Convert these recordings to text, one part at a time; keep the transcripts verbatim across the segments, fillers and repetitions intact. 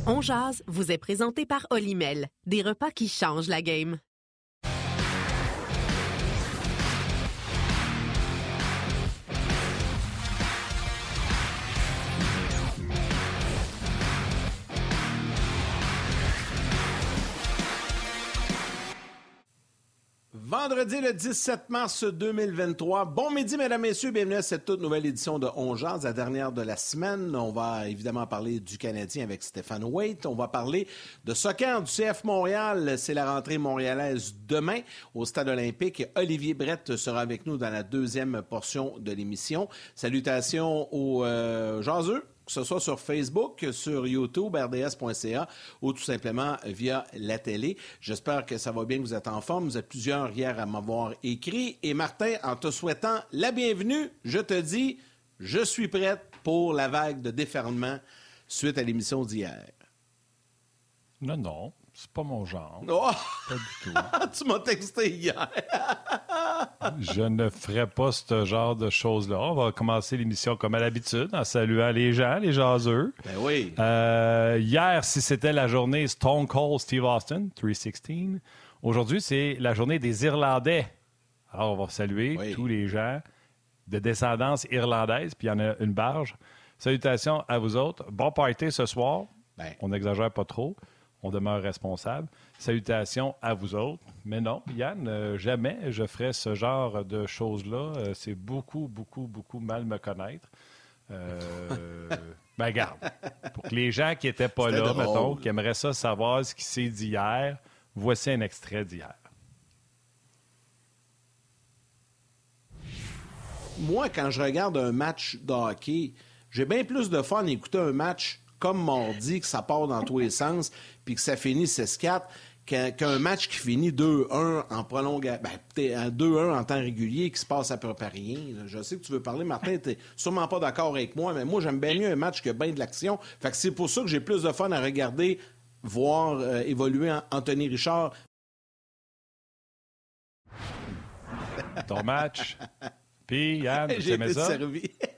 On jase vous est présenté par Olimel, des repas qui changent la game. Vendredi le dix-sept mars deux mille vingt-trois. Bon midi, mesdames, messieurs. Bienvenue à cette toute nouvelle édition de On jase, la dernière de la semaine. On va évidemment parler du Canadien avec Stéphane Waite. On va parler de soccer du C F Montréal. C'est la rentrée montréalaise demain au Stade olympique. Olivier Brett sera avec nous dans la deuxième portion de l'émission. Salutations aux euh, jaseux, que ce soit sur Facebook, sur YouTube, R D S point C A ou tout simplement via la télé. J'espère que ça va bien, que vous êtes en forme. Vous êtes plusieurs hier à m'avoir écrit. Et Martin, en te souhaitant la bienvenue, je te dis, je suis prête pour la vague de déferlement suite à l'émission d'hier. Non, non, c'est pas mon genre. Oh! Pas du tout. Tu m'as texté hier. Je ne ferai pas ce genre de choses-là. On va commencer l'émission comme à l'habitude, en saluant les gens, les jaseux. Ben oui. Euh, hier, si c'était la journée Stone Cold Steve Austin, trois cent seize, aujourd'hui, c'est la journée des Irlandais. Alors, on va saluer oui. tous les gens de descendance irlandaise, puis il y en a une barge. Salutations à vous autres. Bon party ce soir. Ben. On n'exagère pas trop. On demeure responsable. Salutations à vous autres. Mais non, Yann, euh, jamais je ferais ce genre de choses-là. Euh, c'est beaucoup, beaucoup, beaucoup mal me connaître. Euh, ben, garde. Pour que les gens qui n'étaient pas C'était là, drôle. mettons, qui aimeraient ça savoir ce qui s'est dit hier, voici un extrait d'hier. Moi, quand je regarde un match de hockey, j'ai bien plus de fun à écouter un match comme mardi, que ça part dans tous les sens, puis que ça finit six quatre, qu'un, qu'un match qui finit deux un en prolongation, ben, peut-être deux un en temps régulier, qui se passe à peu près rien. Là. Je sais que tu veux parler, Martin, t'es sûrement pas d'accord avec moi, mais moi, j'aime bien mieux un match que bien de l'action. Fait que c'est pour ça que j'ai plus de fun à regarder, voir euh, évoluer Anthony Richard. Ton match. Puis, Yann, tu J'ai aimais été ça? servi.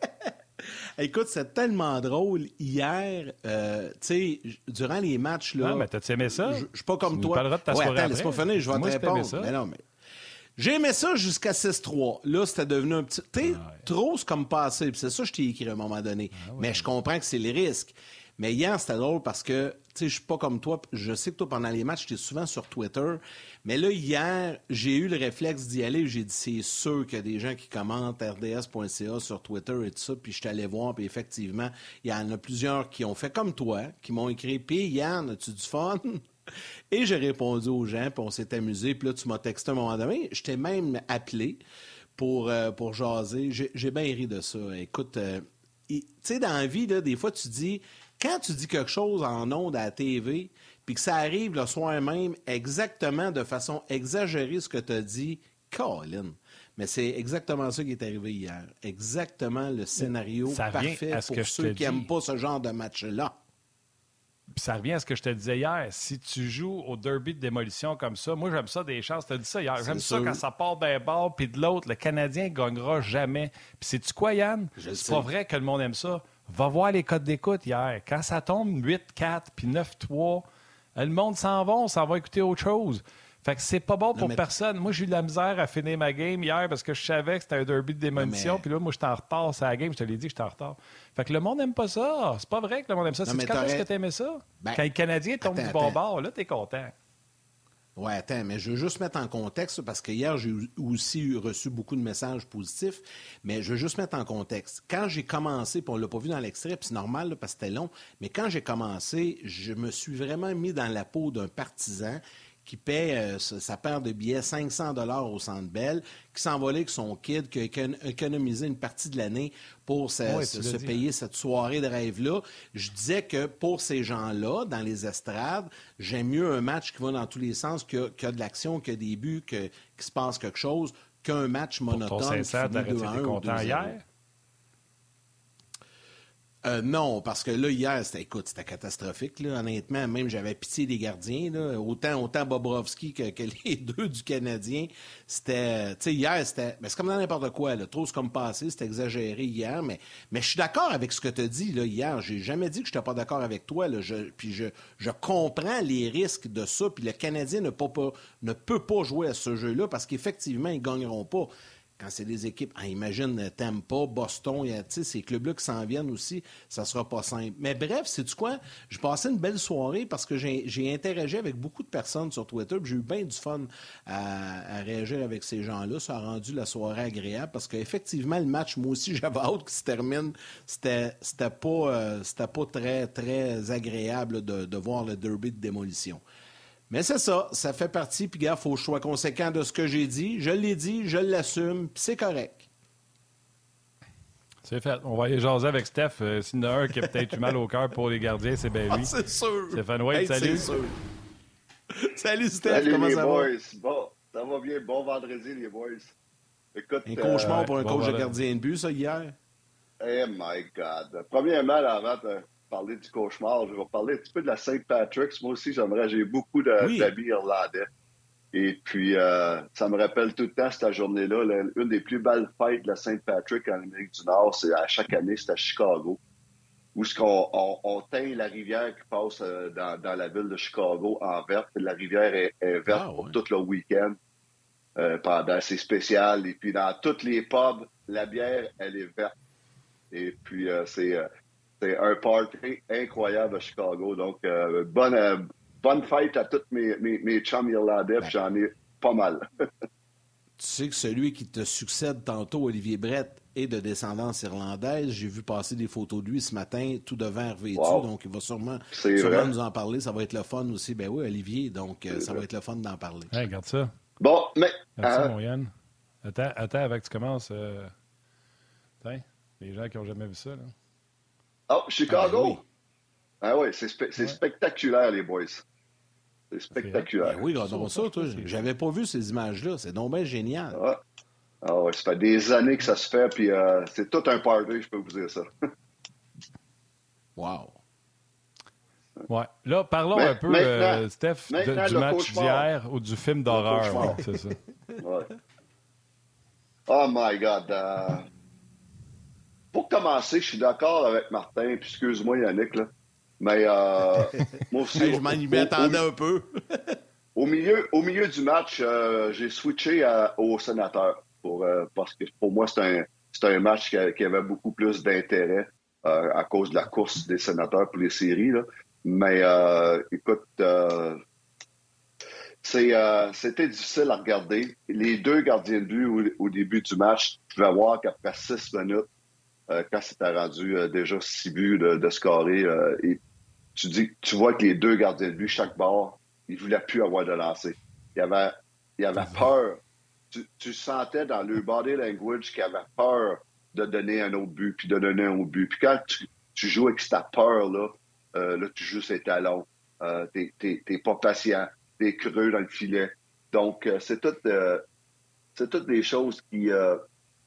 Écoute, c'est tellement drôle. Hier, euh, tu sais, durant les matchs, là... Non, mais t'as-tu aimé ça? Je suis pas comme tu toi. nous parleras de ta ouais, soirée attends, après. laisse-moi finir, je vais Moi, te si t'aimais répondre. ça. Mais non, mais... J'ai aimé ça jusqu'à six trois. Là, c'était devenu un petit... Tu sais, Ah ouais. trop, c'est comme passé. Puis c'est ça que je t'ai écrit à un moment donné. Ah ouais. Mais je comprends que c'est les risques. Mais hier, c'était drôle parce que, tu sais, je suis pas comme toi. Je sais que toi, pendant les matchs, tu es souvent sur Twitter. Mais là, hier, j'ai eu le réflexe d'y aller. J'ai dit, c'est sûr qu'il y a des gens qui commentent R D S point C A sur Twitter et tout ça. Puis je suis allé voir. Puis effectivement, il y en a plusieurs qui ont fait comme toi, qui m'ont écrit, puis Yann, as-tu du fun? Et j'ai répondu aux gens, puis on s'est amusé. Puis là, tu m'as texté à un moment donné. Je t'ai même appelé pour, euh, pour jaser. J'ai, j'ai bien ri de ça. Écoute, euh, tu sais, dans la vie, là, des fois, tu dis... Quand tu dis quelque chose en ondes à la T V, puis que ça arrive le soir même exactement de façon exagérée ce que tu as dit, Colin. Mais c'est exactement ça qui est arrivé hier. Exactement le scénario Ça revient parfait à ce pour que je ceux te qui n'aiment dis. pas ce genre de match-là. Puis ça revient à ce que je te disais hier. Si tu joues au derby de démolition comme ça, moi, j'aime ça des chances. Tu as dit ça hier. J'aime C'est ça sûr. quand ça part d'un bord puis de l'autre. Le Canadien ne gagnera jamais. Puis sais-tu quoi, Yann? Je le C'est sais. pas vrai que le monde aime ça. Va voir les codes d'écoute hier. Quand ça tombe huit quatre puis neuf trois, le monde s'en va. On s'en va écouter autre chose. Fait que c'est pas bon pour mais- personne. Moi, j'ai eu de la misère à finir ma game hier parce que je savais que c'était un derby de démolition. Non, mais- Puis là, moi, j'étais en retard sur la game. Je te l'ai dit, j'étais en retard. Fait que le monde n'aime pas ça. C'est pas vrai que le monde aime ça. Non, C'est mais quand est-ce t'aurais- que t'aimais ça? Ben, Quand le Canadien tombe attends, du bon attends. bord, là, t'es content. Ouais, attends, mais je veux juste mettre en contexte, parce que hier, j'ai eu- aussi eu- reçu beaucoup de messages positifs, mais je veux juste mettre en contexte. Quand j'ai commencé, puis on l'a pas vu dans l'extrait, puis c'est normal, là, parce que c'était long, mais quand j'ai commencé, je me suis vraiment mis dans la peau d'un partisan qui paie euh, sa sa paire de billets cinq cents dollars au Centre Bell, qui s'envolait avec son kid, qui a écon- économisé une partie de l'année pour se, Ouais, se- tu l'as se dit, payer cette soirée de rêve-là. Je disais que pour ces gens-là, dans les estrades, j'aime mieux un match qui va dans tous les sens, qui a, qui a de l'action, qui a des buts, que- qu'il se passe quelque chose, qu'un match Pour ton monotone qui sincère, finit t'aurais deux à un été ou content deux à zéro. hier? Euh, non, parce que là, hier, c'était, écoute, c'était catastrophique, là, honnêtement. Même, j'avais pitié des gardiens, là. Autant, autant Bobrovski que, que les deux du Canadien. C'était, tu sais, hier, c'était, mais c'est comme dans n'importe quoi, là. Trop, c'est comme passé, c'était exagéré hier, mais, mais je suis d'accord avec ce que tu as dit, là, hier. J'ai jamais dit que je n'étais pas d'accord avec toi, là. Je, puis je, je comprends les risques de ça, puis le Canadien ne peut pas, ne peut pas jouer à ce jeu-là parce qu'effectivement, ils ne gagneront pas. Quand c'est des équipes, hein, imagine Tampa, Boston, ces clubs-là qui s'en viennent aussi, ça sera pas simple. Mais bref, sais-tu quoi? J'ai passé une belle soirée parce que j'ai, j'ai interagi avec beaucoup de personnes sur Twitter, puis j'ai eu bien du fun à, à réagir avec ces gens-là. Ça a rendu la soirée agréable parce qu'effectivement, le match, moi aussi, j'avais hâte qu'il se termine. C'était, c'était, pas, euh, c'était pas très, très agréable de, de voir le derby de démolition. Mais c'est ça, ça fait partie, puis gars, il faut que je sois conséquent de ce que j'ai dit. Je l'ai dit, je l'assume, puis c'est correct. C'est fait. On va aller jaser avec Steph. Euh, S'il y en a un qui a peut-être eu mal au cœur pour les gardiens, c'est bien lui. Ah, c'est sûr. Stéphane White, hey, salut. C'est sûr. Salut Steph, salut comment les ça boys. va? Bon, ça va bien. Bon vendredi, les boys. Écoute, un cauchemar euh, pour un bon, coach voilà. de gardien de but, ça, hier? Oh my God. Premièrement, avant de parler du cauchemar, je vais parler un petit peu de la Saint Patrick's. Moi aussi, j'aimerais, j'ai beaucoup de, oui. d'amis irlandais. Et puis, euh, ça me rappelle tout le temps cette journée-là. Là, une des plus belles fêtes de la Saint Patrick en Amérique du Nord, c'est à chaque année, c'est à Chicago, où ce qu'on, on, on teint la rivière qui passe euh, dans, dans la ville de Chicago en verte. La rivière est, est verte ah, ouais. pour tout le week-end. Euh, pendant, c'est spécial. Et puis, dans tous les pubs, la bière, elle est verte. Et puis, euh, c'est, euh, c'est un party incroyable à Chicago. Donc, euh, bonne, euh, bonne fête à tous mes, mes, mes chums irlandais, puis j'en ai pas mal. Tu sais que celui qui te succède tantôt, Olivier Brett, est de descendance irlandaise. J'ai vu passer des photos de lui ce matin, tout de vert vêtu. Wow. Donc, il va sûrement, sûrement nous en parler. Ça va être le fun aussi. Ben oui, Olivier. Donc, euh, ça va être le fun d'en parler. Hey, regarde ça. Bon, mais... Regarde ça, euh... mon Yann. Attends, attends avant que tu commences. Euh... Tiens. Les gens qui n'ont jamais vu ça, là. Oh, Chicago! Ah, oui, ah, oui c'est, spe- c'est ouais. spectaculaire, les boys. C'est spectaculaire. Ben oui, regardons ça, toi. J'avais pas vu ces images-là. C'est donc bien génial. Ah. ah oui, ça fait des années que ça se fait, puis euh, c'est tout un party, je peux vous dire ça. Wow! Ouais. Là, parlons mais, un peu, euh, Steph, de, du match d'hier ou du film d'horreur. Ouais, c'est ça. Ouais. Oh my God! Uh... Pour commencer, je suis d'accord avec Martin, puis excuse-moi Yannick, là, mais euh, moi aussi... hey, je m'en y attendais un peu. au, milieu, au milieu du match, euh, j'ai switché à, au Sénateur, pour, euh, parce que pour moi, c'est un, c'est un match qui, a, qui avait beaucoup plus d'intérêt euh, à cause de la course des Sénateurs pour les séries. Là. Mais euh, écoute, euh, c'est, euh, c'était difficile à regarder. Les deux gardiens de but au, au début du match, tu vas voir qu'après six minutes, Euh, quand c'était rendu euh, déjà six buts de, de scorer, euh, et tu dis, tu vois que les deux gardiens de but, chaque bord, ils ne voulaient plus avoir de lancer. Il y avait, il y avait peur. Tu, tu sentais dans le body language qu'il y avait peur de donner un autre but, puis de donner un autre but. Puis quand tu, tu joues avec cette peur-là, euh, là, tu joues ses talons. Euh, t'es, t'es, t'es pas patient. T'es creux dans le filet. Donc, euh, c'est toutes, euh, c'est toutes des choses qui... Euh,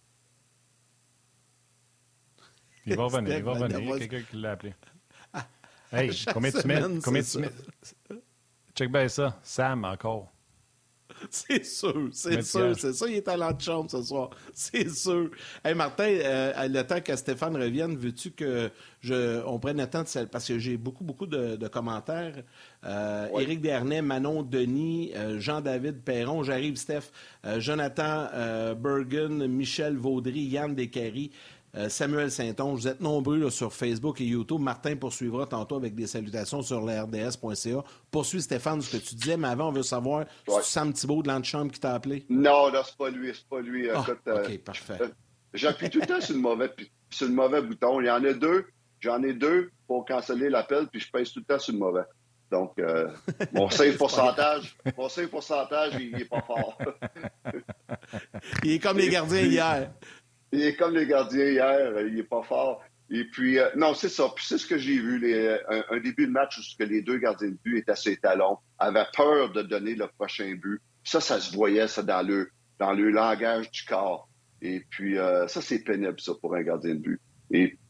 Il va revenir, il va revenir. Il y a quelqu'un qui l'a appelé. Hey, combien tu mets? Combien tu mets? Check bien ça. Sam, encore. C'est sûr, c'est sûr. C'est ça, il est à l'antichambre ce soir. C'est sûr. Hey, Martin, euh, le temps que Stéphane revienne, veux-tu que je, on prenne le temps de ça? Parce que j'ai beaucoup, beaucoup de, de commentaires. Euh, oui. Éric Dernay, Manon Denis, euh, Jean-David Perron, j'arrive, Steph, euh, Jonathan euh, Bergen, Michel Vaudry, Yann Descaries. Euh, Samuel Saint-Onge, vous êtes nombreux là, sur Facebook et YouTube. Martin poursuivra tantôt avec des salutations sur le R D S point C A. Poursuis, Stéphane, ce que tu disais, mais avant, on veut savoir, ouais. C'est Sam Thibault de l'antichambre qui t'a appelé? Non, non, c'est pas lui, c'est pas lui. Ah, Écoute, OK, euh, parfait. Euh, j'appuie tout le temps sur le, mauvais, sur le mauvais bouton. Il y en a deux. J'en ai deux pour canceller l'appel, puis je pèse tout le temps sur le mauvais. Donc, euh, mon save pourcentage, mon save pourcentage, il n'est pas fort. Il est comme les gardiens hier. Il est comme les gardiens hier, il n'est pas fort. Et puis, euh, non, c'est ça. Puis c'est ce que j'ai vu, les, un, un début de match où les deux gardiens de but étaient à ses talons, avaient peur de donner le prochain but. Ça, ça se voyait, ça, dans le, dans le langage du corps. Et puis, euh, ça, c'est pénible, ça, pour un gardien de but. Et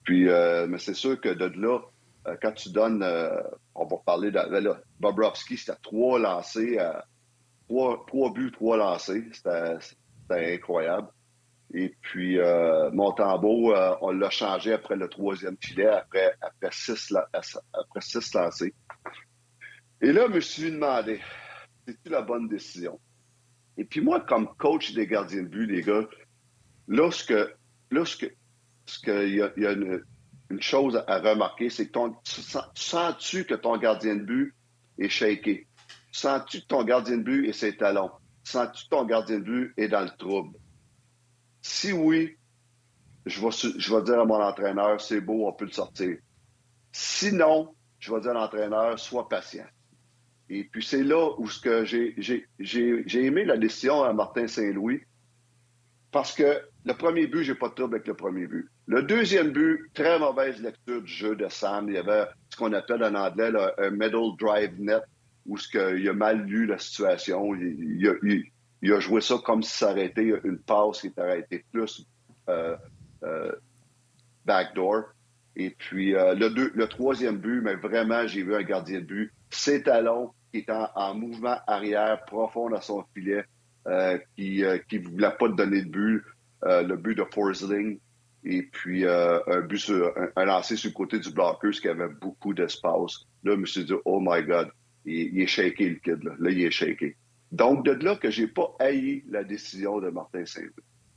puis, euh, mais c'est sûr que de là, euh, quand tu donnes, euh, on va parler de là, Bobrovsky, c'était trois lancés, euh, trois, trois buts, trois lancés. C'était, c'était incroyable. Et puis, euh, Montembeault, euh, on l'a changé après le troisième filet, après, après, six, après six lancés. Et là, je me suis demandé, c'est-tu la bonne décision? Et puis moi, comme coach des gardiens de but, les gars, lorsque, lorsque, ce que, il y a, il y a une, une chose à remarquer, c'est que ton, tu sens, sens-tu que ton gardien de but est shaké? Sens-tu que ton gardien de but est ses talons? Sens-tu que ton gardien de but est dans le trouble? Si oui, je vais, je vais dire à mon entraîneur, c'est beau, on peut le sortir. Sinon, je vais dire à l'entraîneur, sois patient. Et puis c'est là où ce que j'ai, j'ai, j'ai, j'ai aimé la décision à Martin Saint-Louis, parce que le premier but, j'ai pas de trouble avec le premier but. Le deuxième but, très mauvaise lecture du jeu de Sam. Il y avait ce qu'on appelle en anglais là, un middle drive net, où ce que, il a mal lu la situation. Il, il, a, il, il a joué ça comme si ça aurait été une passe qui aurait été plus euh, euh, backdoor. Et puis euh, le, deux, le troisième but, mais vraiment, j'ai vu un gardien de but, ses talons, qui est en, en mouvement arrière profond dans son filet, euh, qui ne euh, voulait pas te donner de but, euh, le but de Forsling, et puis euh, un but sur, un, un lancé sur le côté du bloqueur, ce qui avait beaucoup d'espace. Là, je me suis dit, oh my God, il, il est shaké le kid, là. Là, il est shaké. Donc, de là que j'ai pas haï la décision de Martin Saint-Louis.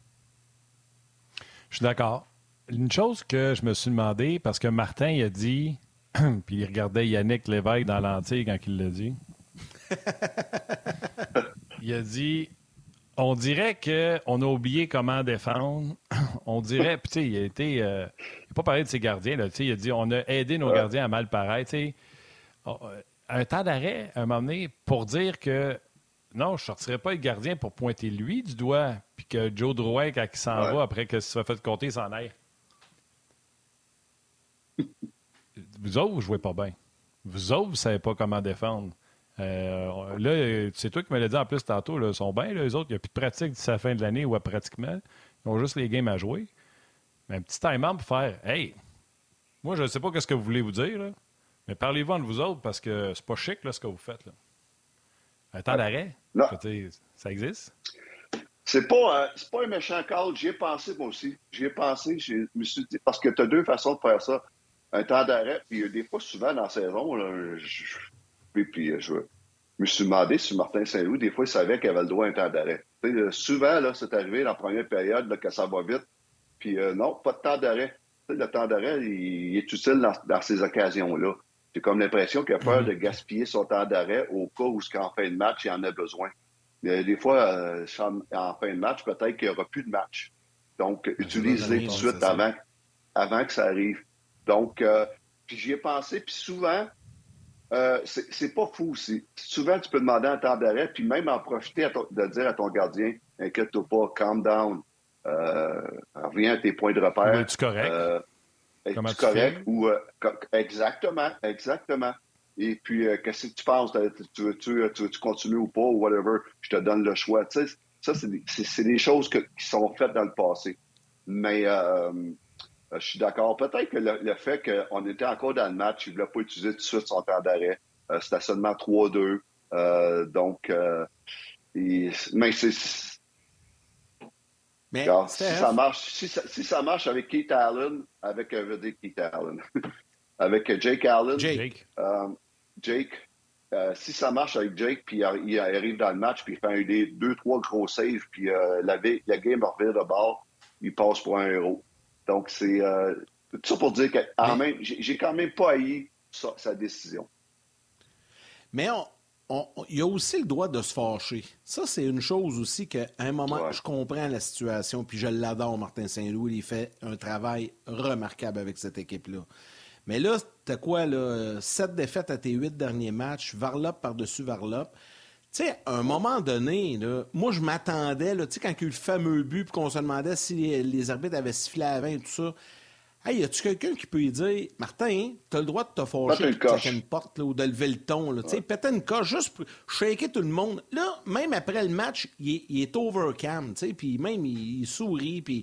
Je suis d'accord. Une chose que je me suis demandé, parce que Martin, il a dit, puis il regardait Yannick Lévesque dans l'entier quand il l'a dit. Il a dit, on dirait qu'on a oublié comment défendre. On dirait, puis tu sais, il a été, euh, il n'a pas parlé de ses gardiens, là, tu sais, il a dit, on a aidé nos gardiens à mal paraître, tu sais. Un temps d'arrêt, à un moment donné, pour dire que non, je ne sortirais pas le gardien pour pointer lui du doigt, puis que Joe Drouin, quand il s'en ouais. va, après que ça soit fait compter, il s'en aille. Vous autres, vous ne jouez pas bien. Vous autres, vous ne savez pas comment défendre. Euh, là, c'est toi qui me l'as dit en plus tantôt, là, ils sont bien, là, les autres, il n'y a plus de pratique d'ici la fin de l'année ou pratiquement. Ils ont juste les games à jouer. Mais un petit time-out pour faire « Hey, moi, je ne sais pas ce que vous voulez vous dire, là, mais parlez-vous entre vous autres parce que c'est pas chic là, ce que vous faites. Là. » Un temps d'arrêt, ça existe? C'est pas, euh, c'est pas un méchant call. J'y ai pensé, moi aussi. J'y ai pensé. Je me suis dit, parce que tu as deux façons de faire ça. Un temps d'arrêt, puis des fois, souvent, dans la saison, là, je, puis, puis je me suis demandé si Martin Saint-Louis, des fois, il savait qu'il avait le droit à un temps d'arrêt. Tu sais, souvent, là, c'est arrivé dans la première période là, que ça va vite. Puis euh, non, pas de temps d'arrêt. Tu sais, le temps d'arrêt, il, il est utile dans, dans ces occasions-là. J'ai comme l'impression qu'il a peur de gaspiller son temps d'arrêt au cas où, en fin de match, il en a besoin. Des fois, euh, en fin de match, peut-être qu'il n'y aura plus de match. Donc, utilise-les tout de suite avant, avant que ça arrive. Donc, euh, puis j'y ai pensé, puis souvent, euh, c'est, c'est pas fou aussi. Souvent, tu peux demander un temps d'arrêt, puis même en profiter à ton, de dire à ton gardien, inquiète-toi pas, calm down, euh, reviens à tes points de repère. Es-tu correct? Euh, es-tu correct? Ou, euh, exactement, exactement. Et puis, euh, qu'est-ce que tu penses? Tu veux tu, tu, tu continuer ou pas, ou whatever? Je te donne le choix. Tu sais, ça, c'est des, c'est, c'est des choses que, qui sont faites dans le passé. Mais euh, je suis d'accord. Peut-être que le, le fait qu'on était encore dans le match, il ne voulait pas utiliser tout de suite son temps d'arrêt. Euh, c'était seulement trois deux. Euh, donc, euh, et, mais c'est... Mais alors, si, ça marche, si, ça, si ça marche avec Keith Allen, avec, euh, je veux dire Keith Allen... avec Jake Allen. Jake. Euh, Jake, euh, si ça marche avec Jake, puis il, il arrive dans le match, puis il fait un des deux, trois gros saves, puis euh, la, la game revient de bord, il passe pour un héros. Donc, c'est euh, tout ça pour dire que en même, j'ai, j'ai quand même pas haï sa, sa décision. Mais on, on, on, il y a aussi le droit de se fâcher. Ça, c'est une chose aussi qu'à un moment, ouais. je comprends la situation, puis je l'adore, Martin Saint-Louis. Il fait un travail remarquable avec cette équipe-là. Mais là, t'as quoi, là? Sept défaites à tes huit derniers matchs, varlope par-dessus varlope. Tu sais, à un moment donné, là, moi, je m'attendais, là, tu sais, quand il y a eu le fameux but, puis qu'on se demandait si les, les arbitres avaient sifflé avant et tout ça. Hey, y a-tu quelqu'un qui peut lui dire, Martin, t'as le droit de te fâcher, de claquer une porte, là, ou de lever le ton, là, tu sais, ouais. péter une coche, juste pour shaker tout le monde. Là, même après le match, il est, il est overcam, tu sais, puis même, il, il sourit, puis...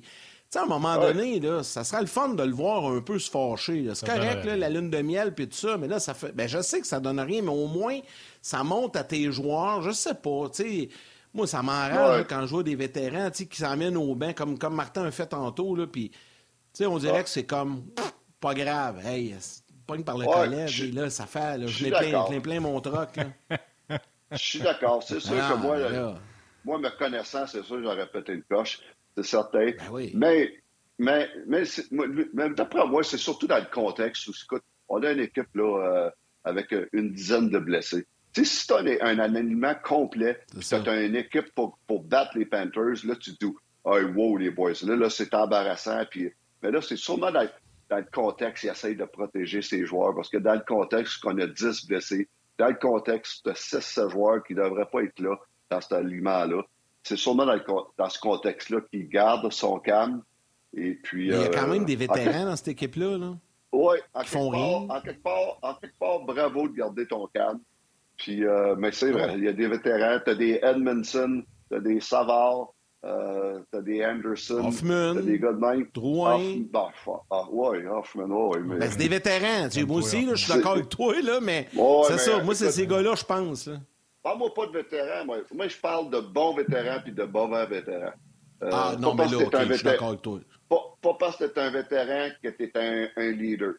sais, à un moment Ouais. donné, là, ça serait le fun de le voir un peu se fâcher. là. C'est Ça correct, donnerait là, rien. la lune de miel puis tout ça, mais là, ça fait. Ben, je sais que ça donne rien, mais au moins, ça monte à tes joueurs. Je sais pas, tu sais. Moi, ça m'enrage Ouais. là, quand je vois des vétérans tu sais, qui s'emmènent au banc, comme, comme Martin a fait tantôt, là, puis, tu sais, on dirait Ah. que c'est comme, pff, pas grave, hey, c'est- pogne par le Ouais, collet, je- puis là, ça fait, là, je je suis l'ai plein, d'accord. je l'ai plein mon troc, là. Je suis d'accord. C'est sûr Ah, que moi, mais là, moi, me connaissant, c'est sûr que j'aurais pété une coche. C'est certain. ben oui. Mais, mais, mais, c'est- moi, mais d'après moi, c'est surtout dans le contexte où, écoute, on a une équipe là, euh, avec euh, une dizaine de blessés. Tu sais, si tu as un, un alignement complet, C'est puis ça. tu as une équipe pour, pour battre les Panthers, là, tu te dis, oh, wow, les boys, là, là c'est embarrassant. Puis, mais là, c'est sûrement dans, dans le contexte, ils essayent de protéger ses joueurs, parce que dans le contexte qu'on a dix blessés, dans le contexte de six sept joueurs qui ne devraient pas être là, dans cet aliment-là, c'est sûrement dans, le, dans ce contexte-là qu'il garde son calme. Et puis, Mais il y a quand euh, même des en vétérans quelque- dans cette équipe-là, là. Ouais, en Qui font quelque, part, rien. en, quelque part, en quelque part, bravo de garder ton calme. Puis, euh, mais c'est vrai, Ouais. il y a des vétérans. Tu as des Edmondson, tu as des Savard, euh, tu as des Anderson, Hoffman, tu as des gars de même. Drouin. Hoff- bah, fa- ah, ouais, Hoffman, ouais. Mais... Ben, c'est des vétérans. Tu sais, moi aussi, là, je suis d'accord avec toi, là, mais Ouais, c'est mais, ça. Moi, c'est écoute, ces gars-là, je pense. Là. Parle-moi pas de vétérans, moi. Moi, je parle de bons vétérans puis de mauvais vétérans. Euh, Ah, non, pas mais parce là, que OK, t'es un je suis vétéran- d'accord avec toi. Pas, pas parce que tu es un vétéran que tu es un, un leader.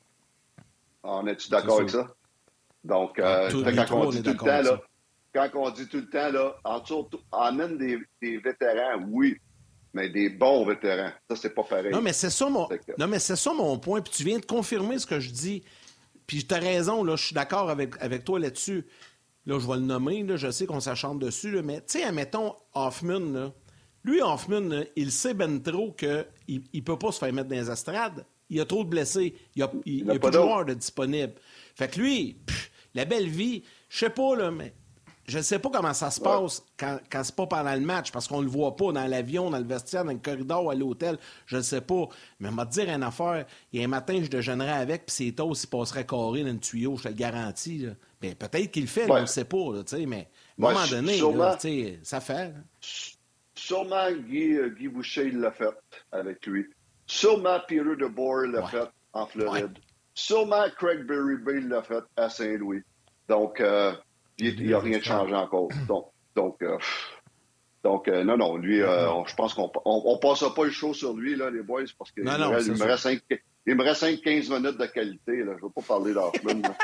On est-tu d'accord C'est avec ça. ça? Donc, Ah, euh, tous fait les quand trois, on on dit est tout le d'accord temps, avec là, ça. quand on dit tout le temps, là, en surtout, amène des, des vétérans, oui, mais des bons vétérans. Ça, c'est pas pareil. Non, mais c'est ça mon. Fait que- Non, mais c'est ça mon point. Puis tu viens de confirmer ce que je dis. Puis tu as raison, là, je suis d'accord avec, avec toi là-dessus. Là, je vais le nommer, là, je sais qu'on s'acharne dessus, là, mais tu sais, admettons, Hoffman, là, lui, Hoffman, là, il sait ben trop qu'il ne peut pas se faire mettre dans les estrades. Il y a trop de blessés. Il n'y a, il, Il il n'a y a pas plus de d'autre. joueurs de disponibles. Fait que lui, pff, la belle vie, je sais pas, là, mais je ne sais pas comment ça se passe quand, quand c'est pas pendant le match, parce qu'on le voit pas dans l'avion, dans le vestiaire, dans le corridor, à l'hôtel, je ne sais pas. Mais on va te dire une affaire, il y a un matin, je déjeunerais avec, puis ses toasts, il passerait carré dans le tuyau, je te le garantis. Là. Ben, peut-être qu'il le fait, Ouais. on ne le sait pas, là, tu sais, mais à un Ouais, moment donné, sûrement. là, tu sais, ça fait. là. Sûrement Guy, euh, Guy Boucher l'a fait avec lui. Sûrement Peter DeBoer l'a Ouais. fait en Floride. Ouais. Sûrement Craig Berube l'a fait à Saint-Louis. Donc, euh, il n'y a rien de changé encore. Donc, donc, euh, donc euh, non, non, lui, euh, on- je pense qu'on on, on passera pas le show sur lui, là, les boys, parce qu'il Non, me, non, reste- c'est il me sûr. reste cinq, il me reste cinq quinze minutes de qualité. Là. Je ne veux pas parler d'Hoffman. là.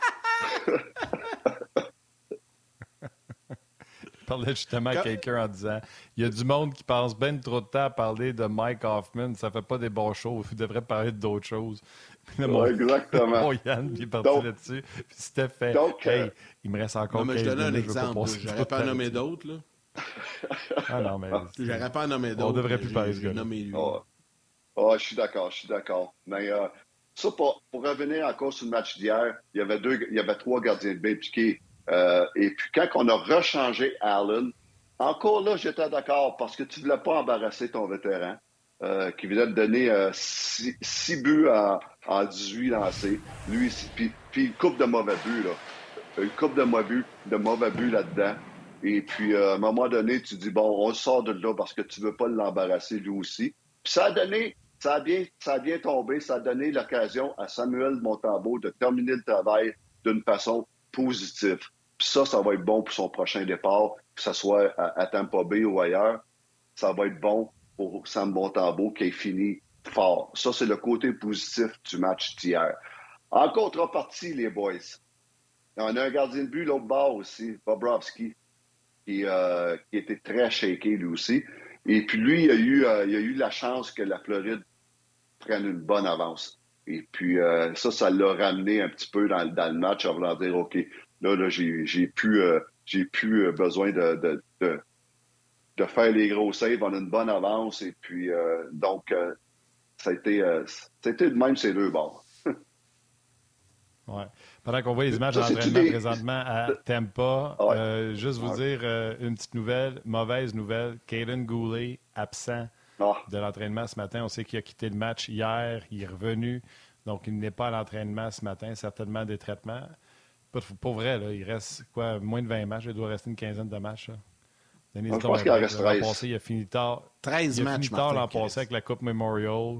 Je parlais justement à Quand- quelqu'un en disant il y a du monde qui passe bien trop de temps à parler de Mike Hoffman, ça fait pas des bons shows, il devrait parler d'autres choses. Puis là, mon, Ouais, exactement. mon Yann il est parti Donc- là-dessus. Puis Steph fait donc, hey, euh, il me reste encore Non, mais je quinze donnais un minutes, je veux pas exemple. passer J'aurais trop pas de à temps nommer là-dessus. d'autres, là. Ah non, mais J'aurais pas à nommer d'autres. on devrait mais plus j'ai- parler de ce j'ai gars-là. nommé lui. Ah, ah, je suis d'accord, je suis d'accord. Mais euh, ça, pour, pour revenir encore sur le match d'hier, il y avait deux, il y avait trois gardiens de but impliqués. Euh, et puis quand on a rechangé Allen, encore là, j'étais d'accord parce que tu ne voulais pas embarrasser ton vétéran euh, qui venait de donner euh, six, six buts en, en dix-huit lancés. Lui, c'est- puis, puis une coupe de mauvais buts, là. Une coupe de mauvais buts, de mauvais buts là-dedans. Et puis, euh, à un moment donné, tu dis, bon, on le sort de là parce que tu ne veux pas l'embarrasser lui aussi. Puis ça a donné, ça a bien, ça a bien tombé, ça a donné l'occasion à Samuel Montembeault de terminer le travail d'une façon positive. Puis ça, ça va être bon pour son prochain départ, que ce soit à, à Tampa Bay ou ailleurs. Ça va être bon pour Sam Montembeault qui est fini fort. Ça, c'est le côté positif du match d'hier. En contrepartie, les boys, on a un gardien de but l'autre bord aussi, Bobrovski, qui, euh, qui était très shaké lui aussi. Et puis lui, il a eu, euh, il a eu la chance que la Floride prenne une bonne avance. Et puis euh, ça, ça l'a ramené un petit peu dans, dans le match en voulant dire, OK, là, là j'ai, j'ai plus, euh, j'ai plus euh, besoin de, de, de, de faire les gros saves. On a une bonne avance. Et puis, euh, donc, euh, ça a été, euh, ça a été de même ces deux bords. Ouais. Pendant qu'on voit les images Ça, c'est-tu d'entraînement des- présentement à Tampa, Ouais. euh, juste vous Ouais. dire euh, une petite nouvelle, mauvaise nouvelle. Caden Goulet, absent Ah, de l'entraînement ce matin. On sait qu'il a quitté le match hier, il est revenu. Donc, il n'est pas à l'entraînement ce matin, certainement des traitements. Pour, pour vrai, là, il reste quoi, moins de vingt matchs. Il doit rester une quinzaine de matchs. Là. Denis, je pense qu'il en reste treize. Passé, il a fini tard. treize il a matchs, fini tard l'an Martin, passé avec la Coupe Memorial.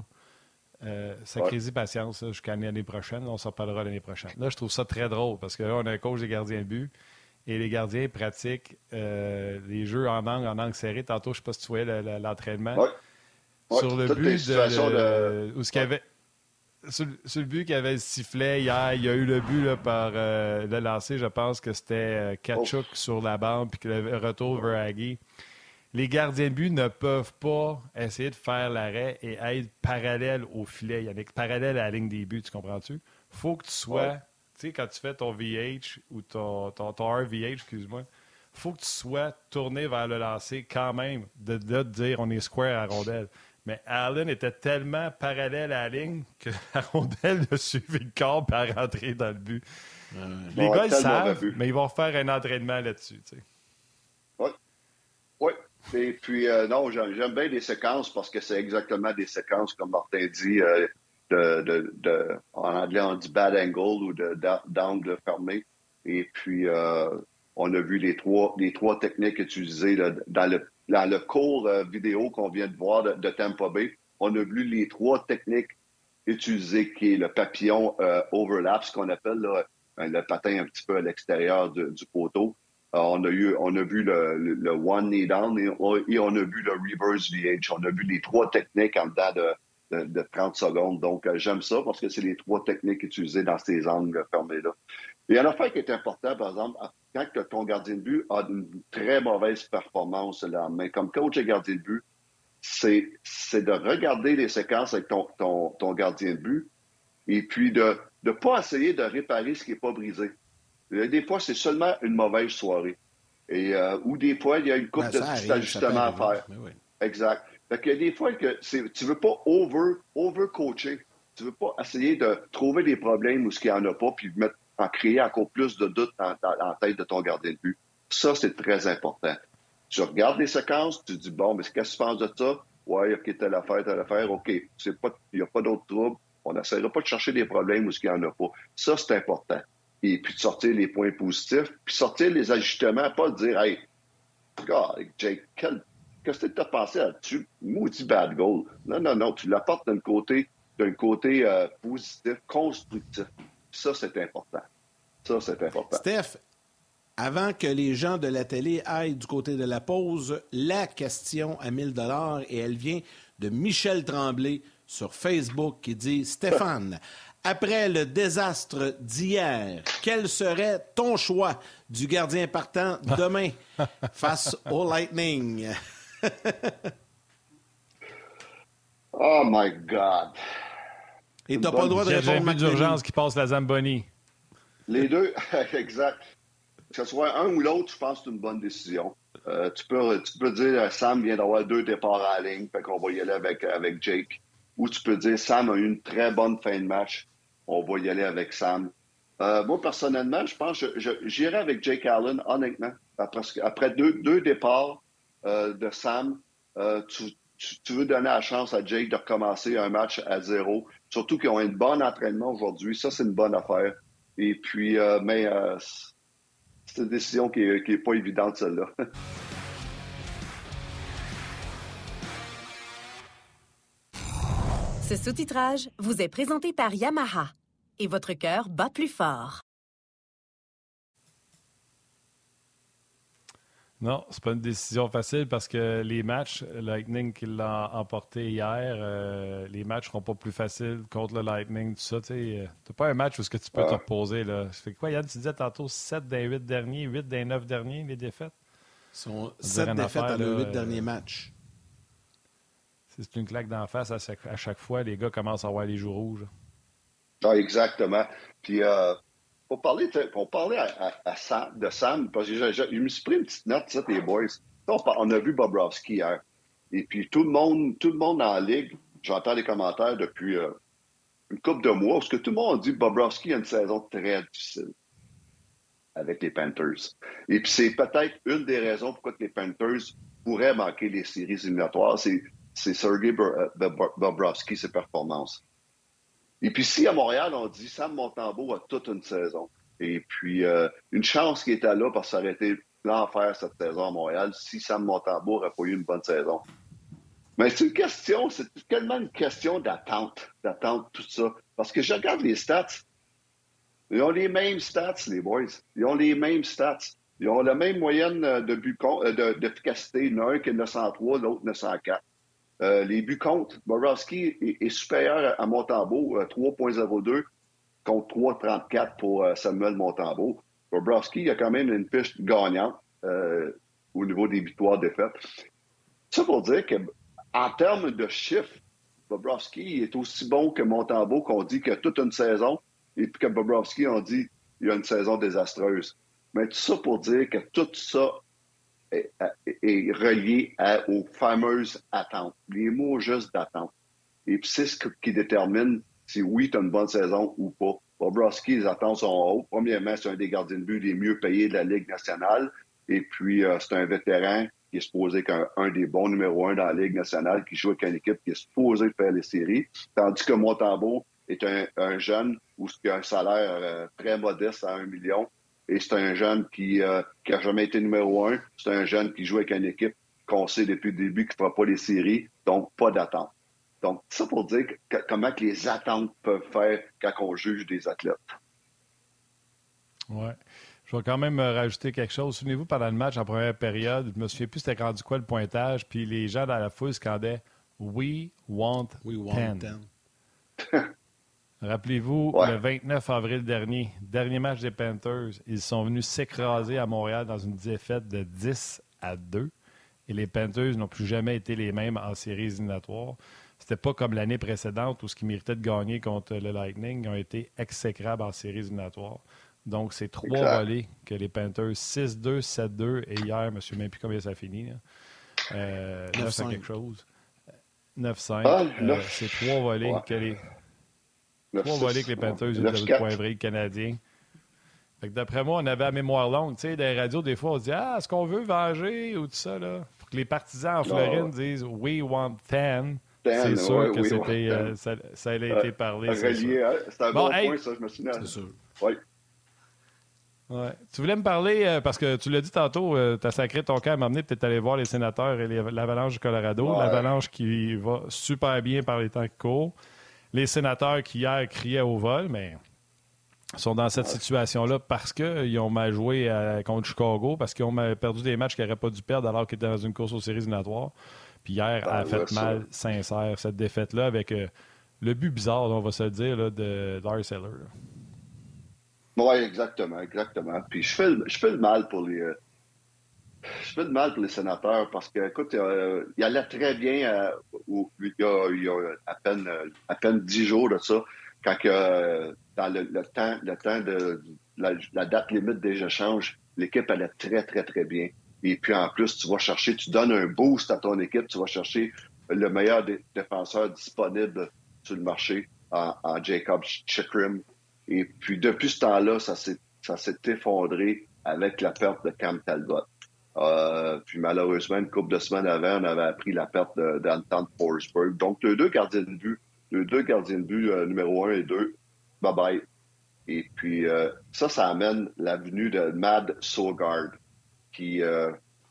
Euh, sacrez-y ouais. patience là, jusqu'à l'année prochaine. On s'en parlera l'année prochaine. Là, je trouve ça très drôle parce que là, on a un coach des gardiens de but et les gardiens pratiquent euh, les jeux en angle, en angle serré. Tantôt, je ne sais pas si tu voyais le, le, l'entraînement. Ouais. Ouais, sur le but de, de, de... Où ce qu'il y avait... Sur, sur le but qu'il avait le sifflet hier, il y a eu le but là, par euh, le lancer, je pense que c'était euh, Tkachuk oh. sur la bande puis que le retour vers Agui. Les gardiens de but ne peuvent pas essayer de faire l'arrêt et être parallèle au filet. Il y en a parallèle à la ligne des buts, tu comprends-tu? Il faut que tu sois, ouais. tu sais, quand tu fais ton V H ou ton, ton, ton R V H, excuse-moi, il faut que tu sois tourné vers le lancer quand même, de, de, de dire on est square à rondelle. Mais Allen était tellement parallèle à la ligne que la rondelle a suivi le corps et a rentré dans le but. Euh, Les gars, ils savent, mais ils vont faire un entraînement là-dessus. Tu sais. Oui. Oui. Et puis, euh, non, j'aime, j'aime bien les séquences parce que c'est exactement des séquences, comme Martin dit, euh, de, de, de, en anglais, on dit bad angle ou de, d'angle fermé. Et puis, euh, on a vu les trois, les trois techniques utilisées là, dans le Dans le cours euh, vidéo qu'on vient de voir de, de Tampa Bay. On a vu les trois techniques utilisées, qui est le papillon euh, overlap, ce qu'on appelle là, le patin un petit peu à l'extérieur de, du poteau. Euh, on a eu, on a vu le, le, le one knee down et on, et on a vu le reverse V H. On a vu les trois techniques en dedans de, de, de trente secondes. Donc, euh, j'aime ça parce que c'est les trois techniques utilisées dans ces angles fermés-là. Et un affaire qui est important, par exemple, quand ton gardien de but a une très mauvaise performance le lendemain, comme coach et gardien de but, c'est, c'est de regarder les séquences avec ton, ton, ton gardien de but et puis de ne pas essayer de réparer ce qui n'est pas brisé. Des fois, c'est seulement une mauvaise soirée. Et, euh, ou des fois, il y a une couple ben, de petits ajustements à faire. Oui. Exact. Fait qu'il y a des fois que c'est, tu ne veux pas over, over-coacher. Tu ne veux pas essayer de trouver des problèmes où ce qu'il n'y en a pas puis mettre en créer encore plus de doutes en, en, en tête de ton gardien de but. Ça, c'est très important. Tu regardes les séquences, tu dis, bon, mais qu'est-ce que tu penses de ça? Ouais, OK, telle affaire, telle affaire, OK. C'est pas, il n'y a pas d'autres troubles. On n'essaiera pas de chercher des problèmes où il n'y en a pas. Ça, c'est important. Et puis de sortir les points positifs, puis sortir les ajustements, pas de dire, hey, God, Jake, quel, qu'est-ce que tu as pensé là-dessus? Maudit bad goal. Non, non, non, tu l'apportes d'un côté, d'un côté euh, positif, constructif. Ça, c'est important. Ça, c'est important. Steph, avant que les gens de la télé aillent du côté de la pause, la question à mille dollars, et elle vient de Michel Tremblay sur Facebook qui dit « Stéphane, après le désastre d'hier, quel serait ton choix du gardien partant demain face au Lightning? » Oh my God! Et t'as pas le droit de répondre, McDavid. D'urgence qui passe la Zamboni. Les deux, exact. Que ce soit un ou l'autre, je pense que c'est une bonne décision. Euh, tu peux, tu peux dire Sam vient d'avoir deux départs à la ligne, fait qu'on va y aller avec, avec Jake. Ou tu peux dire Sam a eu une très bonne fin de match, on va y aller avec Sam. Euh, moi, personnellement, je pense que je, je, j'irai avec Jake Allen, honnêtement. Après, après deux, deux départs euh, de Sam, euh, tu, tu, tu veux donner la chance à Jake de recommencer un match à zéro. Surtout qu'ils ont un bon entraînement aujourd'hui. Ça, c'est une bonne affaire. Et puis, euh, mais euh, c'est une décision qui n'est qui est pas évidente, celle-là. Ce sous-titrage vous est présenté par Yamaha. Et votre cœur bat plus fort. Non, c'est pas une décision facile parce que les matchs, Lightning qui l'a emporté hier, euh, les matchs seront pas plus faciles contre le Lightning, tout ça. Tu sais, t'as pas un match où ce que tu peux ah. te reposer. Là. Ça fait quoi, Yann? Tu disais tantôt sept des huit derniers, huit des neuf derniers, les défaites? Sont sept défaites à leurs huit derniers matchs. C'est une claque d'en face à chaque, à chaque fois. Les gars commencent à avoir les joues rouges. Ah, exactement. Puis, euh, pour parler, pour parler à, à, à Sam, de Sam, parce que je, je, je me suis pris une petite note, ça, les boys. On, on a vu Bobrovsky hier. Et puis, tout le monde, tout le monde dans la ligue, j'entends des commentaires depuis euh, une couple de mois, parce que tout le monde dit que Bobrovsky a une saison très difficile avec les Panthers. Et puis, c'est peut-être une des raisons pourquoi les Panthers pourraient manquer les séries éliminatoires. C'est, c'est Sergei Bobrovsky, ses performances. Et puis, si à Montréal, on dit Sam Montembeault a toute une saison. Et puis, euh, une chance qui était là parce que ça aurait été l'enfer cette saison à Montréal si Sam Montembeault n'aurait pas eu une bonne saison. Mais c'est une question, c'est tellement une question d'attente, d'attente, tout ça. Parce que je regarde les stats. Ils ont les mêmes stats, les boys. Ils ont les mêmes stats. Ils ont la même moyenne de buts contre, de, d'efficacité. Il y en a un qui est neuf cent trois, l'autre neuf cent quatre. Euh, les buts contre, Bobrovsky est, est supérieur à Montembeault, euh, trois virgule zéro deux contre trois virgule trente-quatre pour euh, Samuel Montembeault. Bobrovsky a quand même une fiche gagnante euh, au niveau des victoires-défaites. Ça pour dire que en termes de chiffres, Bobrovsky est aussi bon que Montembeault qu'on dit qu'il y a toute une saison, et puis que Bobrovsky, on dit qu'il y a une saison désastreuse. Mais tout ça pour dire que tout ça est, est relié à, aux fameuses attentes, les mots juste d'attente. Et puis c'est ce qui détermine si oui, tu as une bonne saison ou pas. Bobrovsky, les attentes sont hautes. Premièrement, c'est un des gardiens de but les mieux payés de la Ligue nationale. Et puis, euh, c'est un vétéran qui est supposé être un, un des bons numéro un dans la Ligue nationale, qui joue avec une équipe qui est supposée faire les séries. Tandis que Montembeault est un, un jeune où il a un salaire euh, très modeste à un million. Et c'est un jeune qui n'a euh, jamais été numéro un. C'est un jeune qui joue avec une équipe qu'on sait depuis le début qui ne fera pas les séries. Donc, pas d'attente. Donc, ça pour dire que, comment que les attentes peuvent faire quand on juge des athlètes. Oui. Je vais quand même rajouter quelque chose. Souvenez-vous, pendant le match, en première période, je me souviens plus c'était rendu quoi le pointage, puis les gens dans la foule scandaient « We want We ten ». want ten. Rappelez-vous, Ouais. le vingt-neuf avril dernier, dernier match des Panthers, ils sont venus s'écraser à Montréal dans une défaite de dix à deux. Et les Panthers n'ont plus jamais été les mêmes en séries éliminatoires. C'était pas comme l'année précédente où ce qui méritait de gagner contre le Lightning ont été exécrables en séries éliminatoires. Donc, c'est trois Exact. volets que les Panthers, six deux, sept deux, et hier, je ne me souviens même plus combien ça a fini. Là. Euh, neuf cents quelque chose. neuf cinq. Ah, euh, neuf. c'est trois volets Ouais. que les... neuf Trois six. volets que les Panthers Ouais. ils neuf avaient quatre. poivré le Canadien. Fait que d'après moi, on avait la mémoire longue. Tu sais, dans les radios, des fois, on se dit « Ah, est-ce qu'on veut venger? » ou tout ça. Là. Faut que les partisans en Floride Non. disent « We want ten ». ten, C'est sûr ouais, que we c'était, want euh, ten. ça, ça a été Euh, parlé. C'est Relié, sûr. hein? C'est un Bon, bon hey. point, ça, je me souviens. C'est sûr. Oui. Ouais. Tu voulais me parler, euh, parce que tu l'as dit tantôt, euh, tu as sacré ton camp à m'amener peut-être aller voir les Sénateurs et les, l'Avalanche du Colorado. Ouais. L'Avalanche qui va super bien par les temps qui courent. Les Sénateurs qui hier criaient au vol, mais sont dans cette Ouais. situation-là parce qu'ils ont mal joué à- contre Chicago, parce qu'ils ont mal- perdu des matchs qu'ils n'auraient pas dû perdre alors qu'ils étaient dans une course aux séries éliminatoires. Puis hier, Ah, a fait ouais, ça. mal sincère, cette défaite-là, avec euh, le but bizarre, on va se le dire, là, de Lars Eller. là. Oui, exactement, exactement. Puis je fais, le- je fais le mal pour les. euh, Je fais le mal pour les sénateurs parce que, écoute, euh, il allait très bien euh, au- il, y a, il y a à peine euh, à peine dix jours de ça, quand que, euh, dans le, le temps, le temps de la, la date limite des échanges, l'équipe allait très, très, très bien. Et puis en plus, tu vas chercher, tu donnes un boost à ton équipe, tu vas chercher le meilleur des défenseurs disponible sur le marché en, en Jacob Chychrun. Et puis, depuis ce temps-là, ça s'est, ça s'est effondré avec la perte de Cam Talbot. Euh, puis, malheureusement, une couple de semaines avant, on avait appris la perte de, d'Anton Forsberg. Donc, les deux gardiens de but, les deux gardiens de but euh, numéro un et deux, bye-bye. Et puis, euh, ça, ça amène la venue de Mad Sogard, qui, euh,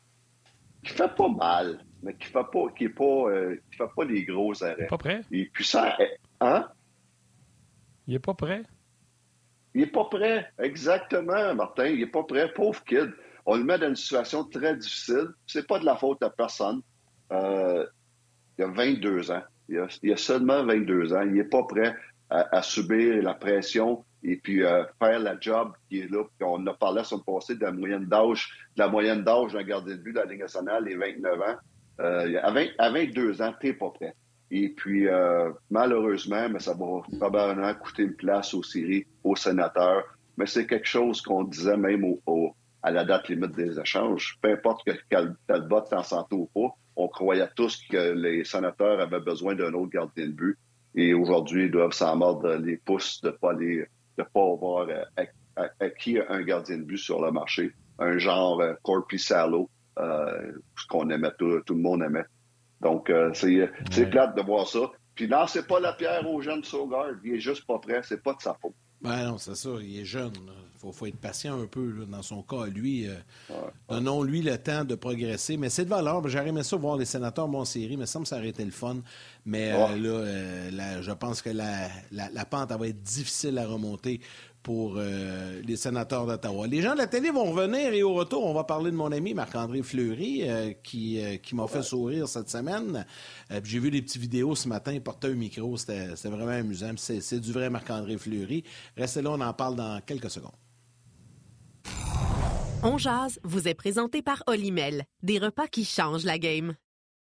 qui fait pas mal, mais qui fait pas, qui est pas, euh, qui fait pas les gros Il arrêts. n'est pas prêt? Et puis, ça, hein? Il n'est pas prêt? Il est pas prêt. Exactement, Martin. Il est pas prêt. Pauvre kid. On le met dans une situation très difficile. C'est pas de la faute à personne. Euh, il a vingt-deux ans. Il a, il a seulement vingt-deux ans. Il est pas prêt à, à subir la pression et puis euh, faire la job qui est là. Puis on a parlé la semaine passée de la moyenne d'âge, de la moyenne d'âge d'un gardien de but de la Ligue nationale, les vingt-neuf ans. Euh, à, vingt, à vingt-deux ans, t'es pas prêt. Et puis, euh, malheureusement, mais ça va probablement coûter une place aux séries, aux sénateurs. Mais c'est quelque chose qu'on disait même au, au, à la date limite des échanges. Peu importe que Talbot t'en santé ou pas, on croyait tous que les sénateurs avaient besoin d'un autre gardien de but. Et aujourd'hui, ils doivent s'en mordre les pouces de ne pas, les, de pas avoir euh, acquis un gardien de but sur le marché. Un genre euh, Corpi Salo, euh, ce qu'on aimait, tout, tout le monde aimait. Donc, euh, c'est, c'est Ouais. plate de voir ça. Puis non, c'est pas la pierre aux jeunes Sogard. Il est juste pas prêt. C'est pas de sa faute. Ben non, c'est ça. Il est jeune. Il faut, faut être patient un peu là, dans son cas. Lui, euh, ouais. donnons-lui le temps de progresser. Mais c'est de valeur. J'aurais aimé ça voir les sénateurs en série, mais ça me ça aurait été le fun. Mais euh, ouais. là, euh, là, je pense que la, la, la pente elle va être difficile à remonter pour euh, les sénateurs d'Ottawa. Les gens de la télé vont revenir et au retour, on va parler de mon ami Marc-André Fleury euh, qui, euh, qui m'a fait sourire cette semaine. Euh, j'ai vu des petites vidéos ce matin, il portait un micro, c'était, c'était vraiment amusant. C'est, c'est du vrai Marc-André Fleury. Restez là, on en parle dans quelques secondes. On jase vous est présenté par Olimel, des repas qui changent la game.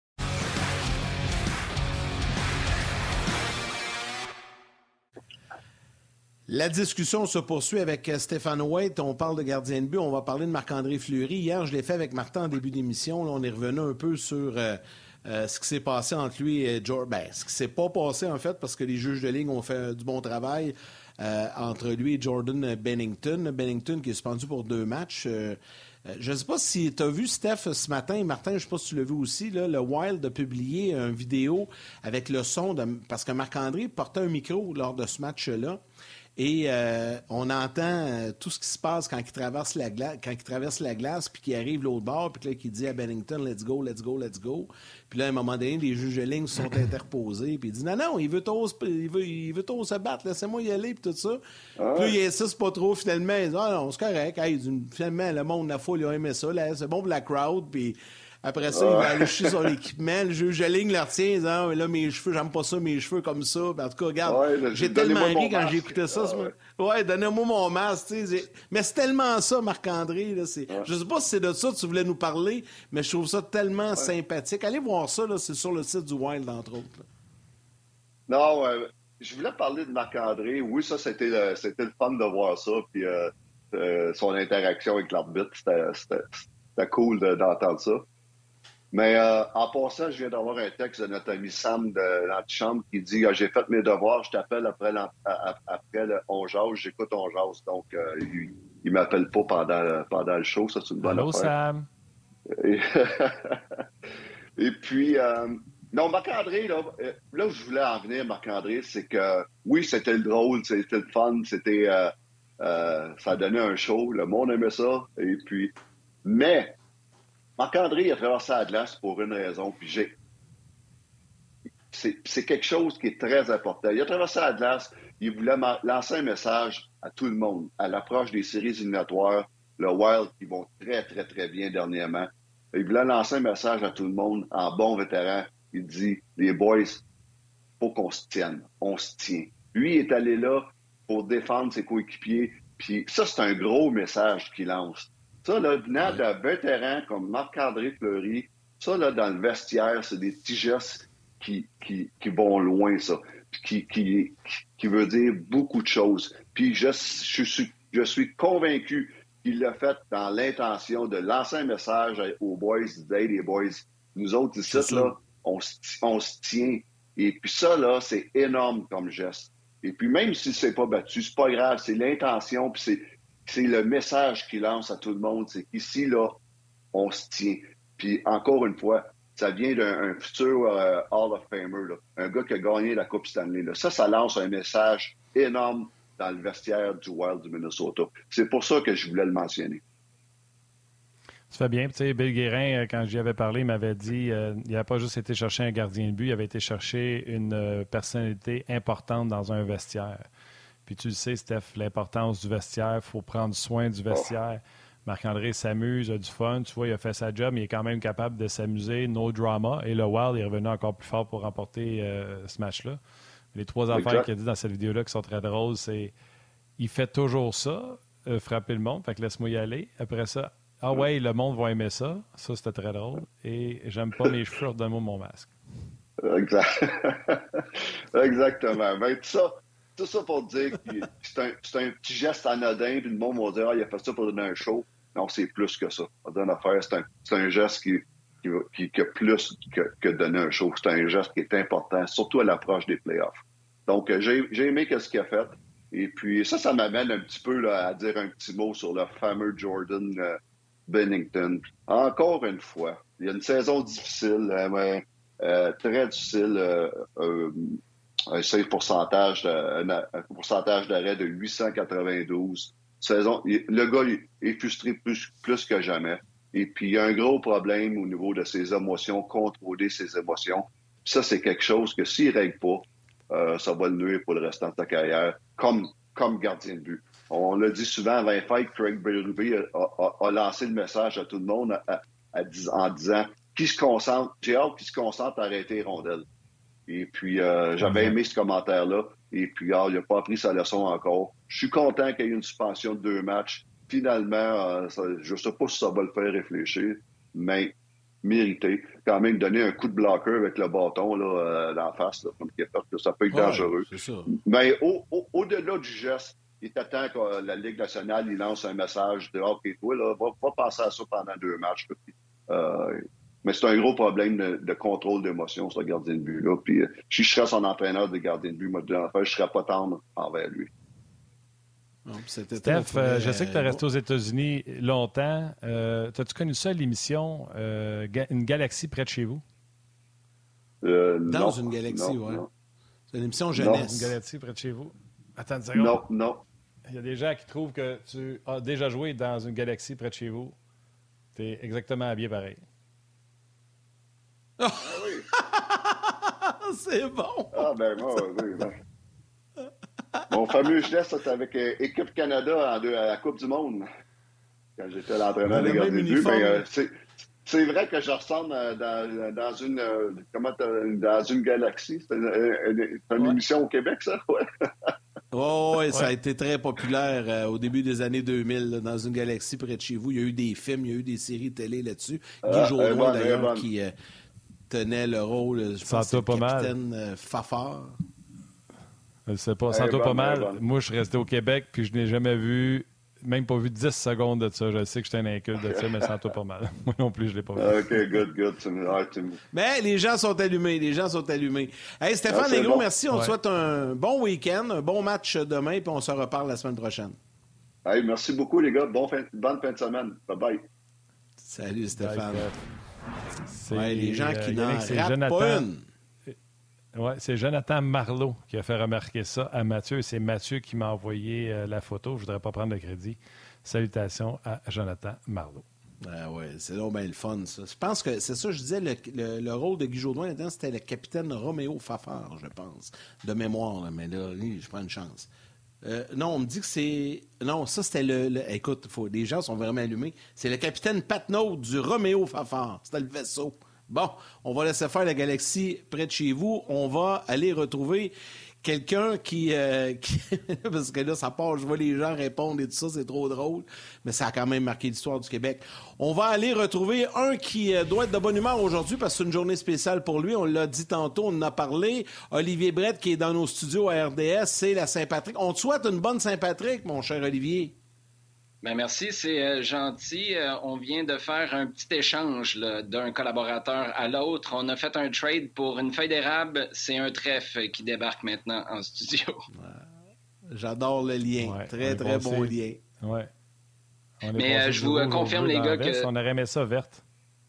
La discussion se poursuit avec Stéphane White. On parle de gardien de but. On va parler de Marc-André Fleury. Hier, je l'ai fait avec Martin en début d'émission. Là, on est revenu un peu sur euh, euh, ce qui s'est passé entre lui et George. Ben, ce qui s'est pas passé, en fait, parce que les juges de ligne ont fait du bon travail euh, entre lui et Jordan Bennington. Bennington qui est suspendu pour deux matchs. Euh, Je ne sais pas si tu as vu, Steph, ce matin, Martin, je ne sais pas si tu l'as vu aussi, là, le Wild a publié une vidéo avec le son, de, parce que Marc-André portait un micro lors de ce match-là. Et euh, on entend euh, tout ce qui se passe quand il traverse la glace, quand il traverse la glace, puis qu'il arrive l'autre bord, puis là, qu'il dit à Bennington, let's go, let's go, let's go. Puis là, à un moment donné, les juges de ligne se sont interposés, puis il dit, non, non, il veut tous, il veut, il veut tous se battre, laissez-moi y aller, puis tout ça. Ah. Puis là, il insiste pas trop, finalement, il dit, ah non, c'est correct. Hey, il dit, finalement, le monde, la foule, il a aimé ça, là, c'est bon pour la crowd, puis après ça, ah. il va aller chier son équipement. Le juge de ligne le retient, disant, là, mes cheveux, j'aime pas ça, mes cheveux comme ça. En tout cas, regarde, ouais, j'ai tellement ri quand j'ai écouté ça. Ah, ouais, ouais donnez-moi mon masque, tu sais. Mais c'est tellement ça, Marc-André. Là, c'est... Ouais. Je sais pas si c'est de ça que tu voulais nous parler, mais je trouve ça tellement ouais. sympathique. Allez voir ça, là, c'est sur le site du Wild, entre autres. Là. Non, ouais. Je voulais parler de Marc-André. Oui, ça, c'était le, c'était le fun de voir ça. Puis euh, euh, son interaction avec l'arbitre, c'était, c'était, c'était cool de, d'entendre ça. Mais euh, en passant, je viens d'avoir un texte de notre ami Sam de l'antichambre qui dit ah, « J'ai fait mes devoirs, je t'appelle après, après le On jase, j'écoute On jase. » Donc, euh, il ne m'appelle pas pendant, pendant le show, ça c'est une bonne Allô, affaire. Sam! Et, Et puis, euh, non, Marc-André, là, là où je voulais en venir, Marc-André, c'est que oui, c'était drôle, c'était le fun, c'était euh, euh, ça donnait un show, le monde aimait ça, et puis, mais Marc-André, il a traversé la glace pour une raison, puis j'ai... C'est, c'est quelque chose qui est très important. Il a traversé la glace, il voulait ma- lancer un message à tout le monde, à l'approche des séries éliminatoires, le Wild, qui vont très, très, très bien dernièrement. Il voulait lancer un message à tout le monde en bon vétéran. Il dit, les boys, faut qu'on se tienne, on se tient. Lui, il est allé là pour défendre ses coéquipiers, puis ça, c'est un gros message qu'il lance. Ça, là, venant d'un vétéran comme Marc-André Fleury, ça, là, dans le vestiaire, c'est des petits gestes qui, qui, qui vont loin, ça. Qui, qui, qui veut dire beaucoup de choses. Puis je, je, suis, je suis convaincu qu'il l'a fait dans l'intention de lancer un message aux boys, de dire, hey, les boys, nous autres ici, là, on, on se tient. Et puis ça, là, c'est énorme comme geste. Et puis même si c'est pas battu, c'est pas grave, c'est l'intention, puis c'est C'est le message qu'il lance à tout le monde, c'est qu'ici, là, on se tient. Puis, encore une fois, ça vient d'un un futur euh, Hall of Famer, là, un gars qui a gagné la Coupe Stanley. Là. Ça, ça lance un message énorme dans le vestiaire du Wild du Minnesota. C'est pour ça que je voulais le mentionner. Ça fait bien. Tu sais, Bill Guérin, quand j'y avais parlé, il m'avait dit euh, il n'avait pas juste été chercher un gardien de but, il avait été chercher une euh, personnalité importante dans un vestiaire. Puis tu le sais, Steph, l'importance du vestiaire, il faut prendre soin du vestiaire. Oh. Marc-André s'amuse, a du fun, tu vois, il a fait sa job, il est quand même capable de s'amuser, no drama. Et le Wild est revenu encore plus fort pour remporter euh, ce match-là. Les trois affaires exact. Qu'il a dit dans cette vidéo-là qui sont très drôles, c'est il fait toujours ça, euh, frapper le monde, fait que laisse-moi y aller. Après ça, ah ouais, le monde va aimer ça. Ça, c'était très drôle. Et j'aime pas mes cheveux, redonne-moi mon masque. Exact. Exactement. Ben, tout ça. Tout ça pour dire que c'est un, c'est un petit geste anodin, puis le monde va dire « Ah, il a fait ça pour donner un show ». Non, c'est plus que ça. Donner affaire, c'est un, c'est un geste qui, qui, qui, qui a plus que, que donner un show. C'est un geste qui est important, surtout à l'approche des playoffs. Donc, j'ai, j'ai aimé ce qu'il a fait. Et puis, ça, ça m'amène un petit peu là, à dire un petit mot sur le fameux Jordan euh, Bennington. Encore une fois, il y a une saison difficile, euh, euh, très difficile. Euh, euh, un safe pourcentage, de, un, un pourcentage d'arrêt de huit cent quatre-vingt-douze. saison, il, le gars il est frustré plus, plus que jamais. Et puis, il y a un gros problème au niveau de ses émotions, contrôler ses émotions. Puis ça, c'est quelque chose que s'il ne règle pas, euh, ça va le nuire pour le restant de sa carrière, comme, comme gardien de but. On l'a dit souvent avant les fêtes, Craig Berube a, a, a lancé le message à tout le monde à, à, à, en disant qui se concentre, j'ai hâte qu'il se concentre à arrêter les rondelles. Et puis, euh, j'avais aimé ce commentaire-là. Et puis, ah, il n'a pas appris sa leçon encore. Je suis content qu'il y ait eu une suspension de deux matchs. Finalement, euh, ça, je ne sais pas si ça va le faire réfléchir, mais mérité. Quand même, donner un coup de bloqueur avec le bâton là, euh, d'en face, là, comme il a fait, là, ça peut être ouais, dangereux. C'est ça. Mais au, au, au-delà du geste, il est temps que la Ligue nationale il lance un message de « OK, toi, là, va, va penser à ça pendant deux matchs. » euh, Mais c'est un gros problème de, de contrôle d'émotion, ce gardien de but-là. Puis, si je serais son entraîneur de gardien de but, moi, je ne serais pas tendre envers lui. Non, Steph, euh, je sais que tu es resté aux États-Unis longtemps. Euh, T'as-tu connu ça, l'émission euh, Une galaxie près de chez vous? Euh, Dans non, une galaxie, oui. C'est une émission jeunesse. Une galaxie près de chez vous? Attends une seconde. Non, non. Il y a des gens qui trouvent que tu as déjà joué dans une galaxie près de chez vous. Tu es exactement habillé pareil. Oh! C'est bon! Ah, ben, moi, oui, ben. Mon fameux geste, c'était avec euh, Équipe Canada en deux, à la Coupe du Monde, quand j'étais l'entraîneur des gardiens de but. Mais euh, c'est, c'est vrai que je ressemble dans, dans, une, euh, comment dans une galaxie. C'est une, une, une ouais. émission au Québec, ça? Ouais. Oh, oui, ça a été très populaire euh, au début des années deux mille, là, dans une galaxie près de chez vous. Il y a eu des films, il y a eu des séries télé là-dessus. Guy ah, Jodoin, d'ailleurs, bon. qui euh, tenait le rôle, je pense, du capitaine euh, Fafard. Je sais pas, sans toi pas mal. Moi, je suis resté au Québec, puis je n'ai jamais vu, même pas vu dix secondes de ça. Je sais que j'étais un inculte de ça, mais sans toi pas mal. Moi non plus, je l'ai pas vu. OK, good, good. Mais les gens sont allumés, les gens sont allumés. Hey, Stéphane ah, Legros, bon. merci. On ouais. te souhaite un bon week-end, un bon match demain, puis on se reparle la semaine prochaine. Hey, merci beaucoup, les gars. Bon fin, bonne fin de semaine. Bye-bye. Salut, Stéphane. C'est ouais, les gens qui n'en ratent Jonathan... pas une. Oui, c'est Jonathan Marleau qui a fait remarquer ça à Mathieu. C'est Mathieu qui m'a envoyé euh, la photo. Je ne voudrais pas prendre le crédit. Salutations à Jonathan Marleau. Ah oui, c'est donc bien le fun, ça. Je pense que c'est ça, je disais, le, le, le rôle de Guy Jodoin là-dedans, c'était le capitaine Roméo Fafard, je pense, de mémoire. Là, mais là, lui, je prends une chance. Euh, non, on me dit que c'est... Non, ça, c'était le... le... Écoute, faut... les gens sont vraiment allumés. C'est le capitaine Patnaud du Roméo Fafard. C'était le vaisseau. Bon, on va laisser faire la galaxie près de chez vous. On va aller retrouver quelqu'un qui... Euh, qui... Parce que là, ça part, je vois les gens répondre et tout ça, c'est trop drôle. Mais ça a quand même marqué l'histoire du Québec. On va aller retrouver un qui doit être de bonne humeur aujourd'hui parce que c'est une journée spéciale pour lui. On l'a dit tantôt, on en a parlé. Olivier Brett qui est dans nos studios à R D S, c'est la Saint-Patrick. On te souhaite une bonne Saint-Patrick, mon cher Olivier. Ben merci, c'est euh, gentil. Euh, on vient de faire un petit échange là, d'un collaborateur à l'autre. On a fait un trade pour une feuille d'érable. C'est un trèfle qui débarque maintenant en studio. Ouais. J'adore le lien. Ouais, très, très passé... bon lien. Ouais. Mais euh, je vous confirme, les gars, que... On aurait aimé ça verte.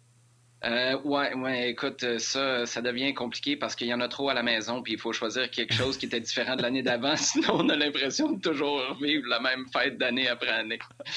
Euh, ouais, ouais, écoute, ça, ça devient compliqué parce qu'il y en a trop à la maison, puis il faut choisir quelque chose qui était différent de l'année d'avant, sinon on a l'impression de toujours vivre la même fête d'année après année.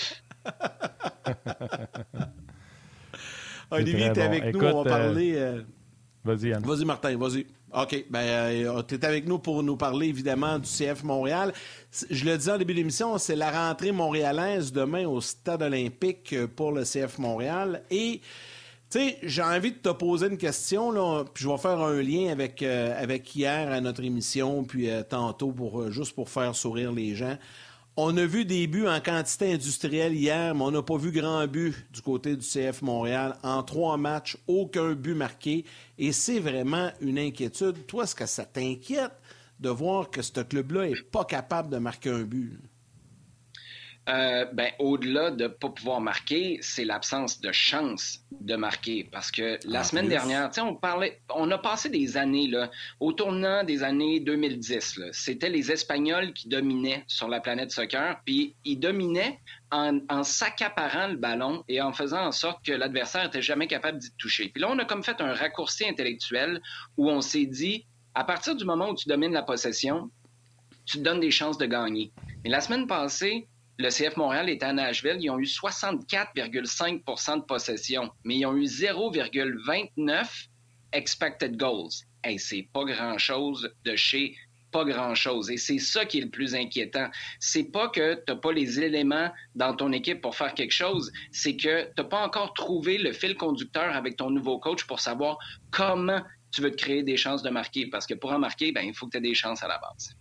Olivier, t'es bon. avec Écoute, nous, on va parler... Euh... Vas-y, Yann. Vas-y, Martin, vas-y. OK, ben euh, t'es avec nous pour nous parler, évidemment, du C F Montréal. Je le disais en début de l'émission, c'est la rentrée montréalaise demain au Stade olympique pour le C F Montréal, et... Tu sais, j'ai envie de te poser une question, là, puis je vais faire un lien avec, euh, avec hier à notre émission, puis euh, tantôt, pour euh, juste pour faire sourire les gens. On a vu des buts en quantité industrielle hier, mais on n'a pas vu grand but du côté du C F Montréal. En trois matchs, aucun but marqué, et c'est vraiment une inquiétude. Toi, est-ce que ça t'inquiète de voir que ce club-là n'est pas capable de marquer un but? Euh, ben, au-delà de ne pas pouvoir marquer, c'est l'absence de chance de marquer. Parce que la en semaine plus. dernière, on parlait, on a passé des années, là, au tournant des années deux mille dix, là, c'était les Espagnols qui dominaient sur la planète soccer, puis ils dominaient en, en s'accaparant le ballon et en faisant en sorte que l'adversaire n'était jamais capable d'y toucher. Puis là, on a comme fait un raccourci intellectuel où on s'est dit, à partir du moment où tu domines la possession, tu te donnes des chances de gagner. Mais la semaine passée, le C F Montréal était à Nashville, ils ont eu soixante-quatre virgule cinq pour cent de possession, mais ils ont eu zéro virgule vingt-neuf expected goals. Hey, c'est pas grand-chose de chez pas grand-chose. Et c'est ça qui est le plus inquiétant. C'est pas que t'as pas les éléments dans ton équipe pour faire quelque chose, c'est que t'as pas encore trouvé le fil conducteur avec ton nouveau coach pour savoir comment tu veux te créer des chances de marquer. Parce que pour en marquer, ben, il faut que tu aies des chances à la base.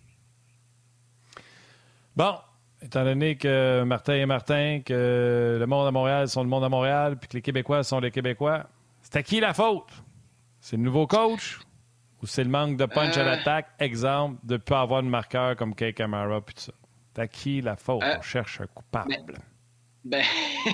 Bon, étant donné que Martin est Martin, que le monde à Montréal sont le monde à Montréal, puis que les Québécois sont les Québécois, c'est à qui la faute? C'est le nouveau coach ou c'est le manque de punch euh... à l'attaque? Exemple, de ne pas avoir de marqueur comme Kei Kamara puis tout ça. C'est à qui la faute? Euh... On cherche un coupable. Ben,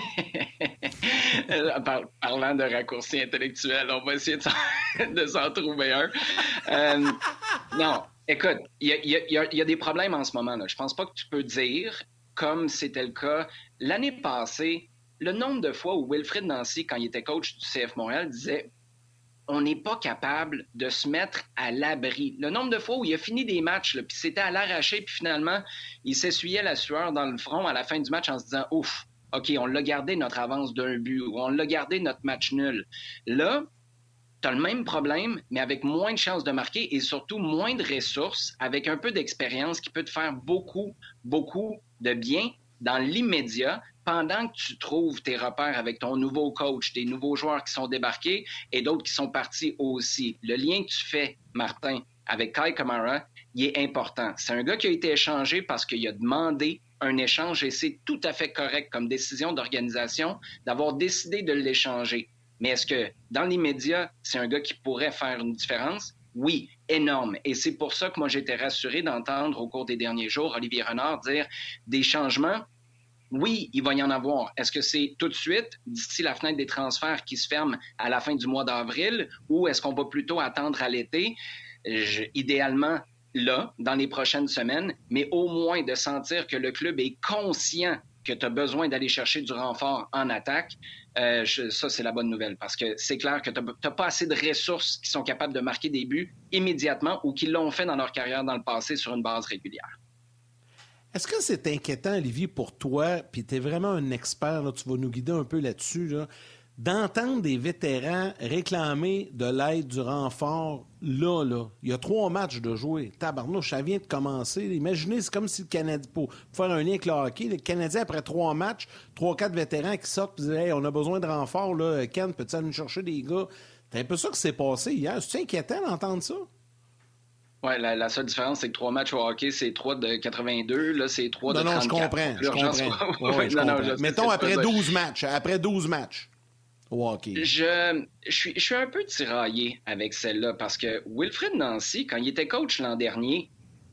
ben... Par... parlant de raccourcis intellectuels, on va essayer de s'en, de s'en trouver un. Euh... Non, écoute, il y, y, y, y a des problèmes en ce moment. Là. Je pense pas que tu peux dire, comme c'était le cas l'année passée, le nombre de fois où Wilfrid Nancy, quand il était coach du C F Montréal, disait on n'est pas capable de se mettre à l'abri. Le nombre de fois où il a fini des matchs, là, puis c'était à l'arraché, puis finalement, il s'essuyait la sueur dans le front à la fin du match en se disant « Ouf, OK, on l'a gardé notre avance d'un but, ou on l'a gardé notre match nul. » Là, tu as le même problème, mais avec moins de chances de marquer et surtout moins de ressources, avec un peu d'expérience qui peut te faire beaucoup, beaucoup de bien dans l'immédiat, pendant que tu trouves tes repères avec ton nouveau coach, des nouveaux joueurs qui sont débarqués et d'autres qui sont partis aussi. Le lien que tu fais, Martin, avec Kei Kamara, il est important. C'est un gars qui a été échangé parce qu'il a demandé un échange et c'est tout à fait correct comme décision d'organisation d'avoir décidé de l'échanger. Mais est-ce que, dans l'immédiat, c'est un gars qui pourrait faire une différence? Oui, énorme. Et c'est pour ça que moi, j'étais rassuré d'entendre au cours des derniers jours Olivier Renard dire des changements. Oui, il va y en avoir. Est-ce que c'est tout de suite, d'ici la fenêtre des transferts qui se ferme à la fin du mois d'avril, ou est-ce qu'on va plutôt attendre à l'été? Je, idéalement, là, dans les prochaines semaines, mais au moins de sentir que le club est conscient que tu as besoin d'aller chercher du renfort en attaque, euh, je, ça, c'est la bonne nouvelle. Parce que c'est clair que tu n'as pas assez de ressources qui sont capables de marquer des buts immédiatement ou qui l'ont fait dans leur carrière dans le passé sur une base régulière. Est-ce que c'est inquiétant, Olivier, pour toi, puis tu es vraiment un expert, là, tu vas nous guider un peu là-dessus, là, d'entendre des vétérans réclamer de l'aide, du renfort, là, là. Il y a trois matchs de jouer. Tabarnouche, ça vient de commencer. Imaginez, c'est comme si le Canadien, pour faire un lien avec le hockey, le Canadien, après trois matchs, trois, quatre vétérans qui sortent et disent « Hey, on a besoin de renfort, là. Ken, peux-tu aller nous chercher des gars? » C'est un peu ça qui s'est passé hier. C'est inquiétant d'entendre ça? Oui, la, la seule différence, c'est que trois matchs au hockey, c'est trois de quatre-vingt-deux. Là, c'est trois de non, non, trente-quatre. Je comprends, je comprends. Oui, je non, comprends. Non, je Mettons après douze matchs. Après douze matchs. Au hockey. Je, je, suis, je suis un peu tiraillé avec celle-là parce que Wilfrid Nancy, quand il était coach l'an dernier,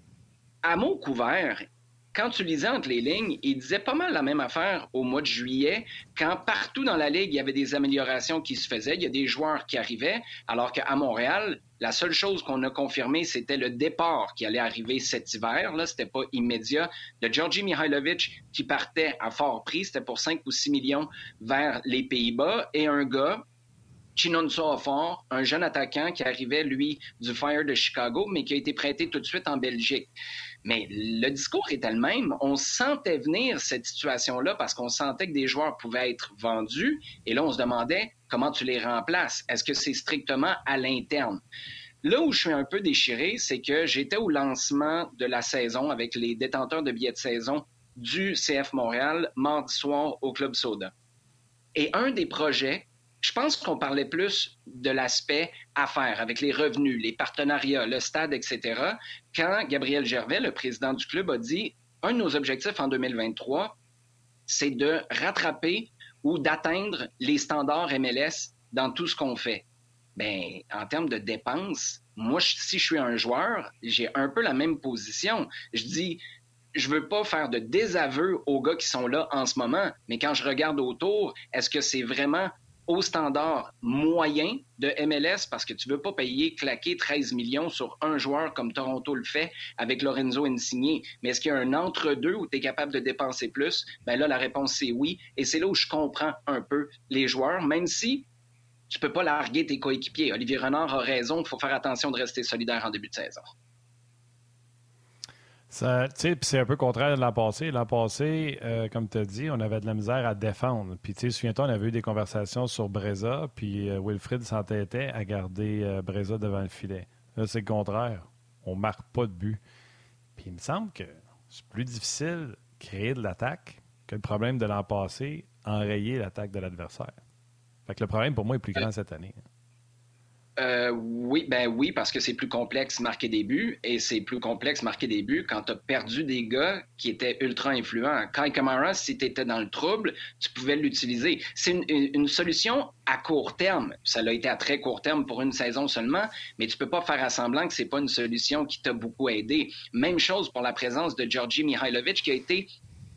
à mot couvert, quand tu lisais entre les lignes, il disait pas mal la même affaire au mois de juillet, quand partout dans la Ligue, il y avait des améliorations qui se faisaient, il y a des joueurs qui arrivaient, alors qu'à Montréal, la seule chose qu'on a confirmée, c'était le départ qui allait arriver cet hiver. Là, c'était pas immédiat. De Georgi Mihailovic qui partait à fort prix, c'était pour cinq ou six millions vers les Pays-Bas, et un gars, Chinonso Offor, un jeune attaquant qui arrivait, lui, du Fire de Chicago, mais qui a été prêté tout de suite en Belgique. Mais le discours était le même. On sentait venir cette situation-là parce qu'on sentait que des joueurs pouvaient être vendus. Et là, on se demandait comment tu les remplaces. Est-ce que c'est strictement à l'interne? Là où je suis un peu déchiré, c'est que j'étais au lancement de la saison avec les détenteurs de billets de saison du C F Montréal mardi soir au Club Soda. Et un des projets, je pense qu'on parlait plus de l'aspect affaires, avec les revenus, les partenariats, le stade, et cetera, quand Gabriel Gervais, le président du club, a dit « Un de nos objectifs en deux mille vingt-trois, c'est de rattraper ou d'atteindre les standards M L S dans tout ce qu'on fait. » Bien, en termes de dépenses, moi, si je suis un joueur, j'ai un peu la même position. Je dis « Je veux pas faire de désaveu aux gars qui sont là en ce moment, mais quand je regarde autour, est-ce que c'est vraiment au standard moyen de M L S, parce que tu ne veux pas payer, claquer treize millions sur un joueur comme Toronto le fait avec Lorenzo Insigne. Mais est-ce qu'il y a un entre-deux où tu es capable de dépenser plus? Bien là, la réponse, c'est oui. Et c'est là où je comprends un peu les joueurs, même si tu ne peux pas larguer tes coéquipiers. Olivier Renard a raison, il faut faire attention de rester solidaire en début de saison. Ça, c'est un peu contraire de l'an passé. L'an passé, euh, comme tu as dit, on avait de la misère à défendre. Puis, souviens-toi, on avait eu des conversations sur Breza, puis euh, Wilfrid s'entêtait à garder euh, Breza devant le filet. Là, c'est le contraire. On ne marque pas de but. Puis, il me semble que c'est plus difficile de créer de l'attaque que le problème de l'an passé, enrayer l'attaque de l'adversaire. Fait que le problème, pour moi, est plus grand cette année. Euh, oui, ben oui, parce que c'est plus complexe marquer des buts et c'est plus complexe marquer des buts quand tu as perdu des gars qui étaient ultra influents. Kai Kamara, si tu étais dans le trouble, tu pouvais l'utiliser. C'est une, une solution à court terme. Ça l'a été à très court terme pour une saison seulement, mais tu peux pas faire à semblant que c'est pas une solution qui t'a beaucoup aidé. Même chose pour la présence de Georgi Mihailovic qui a été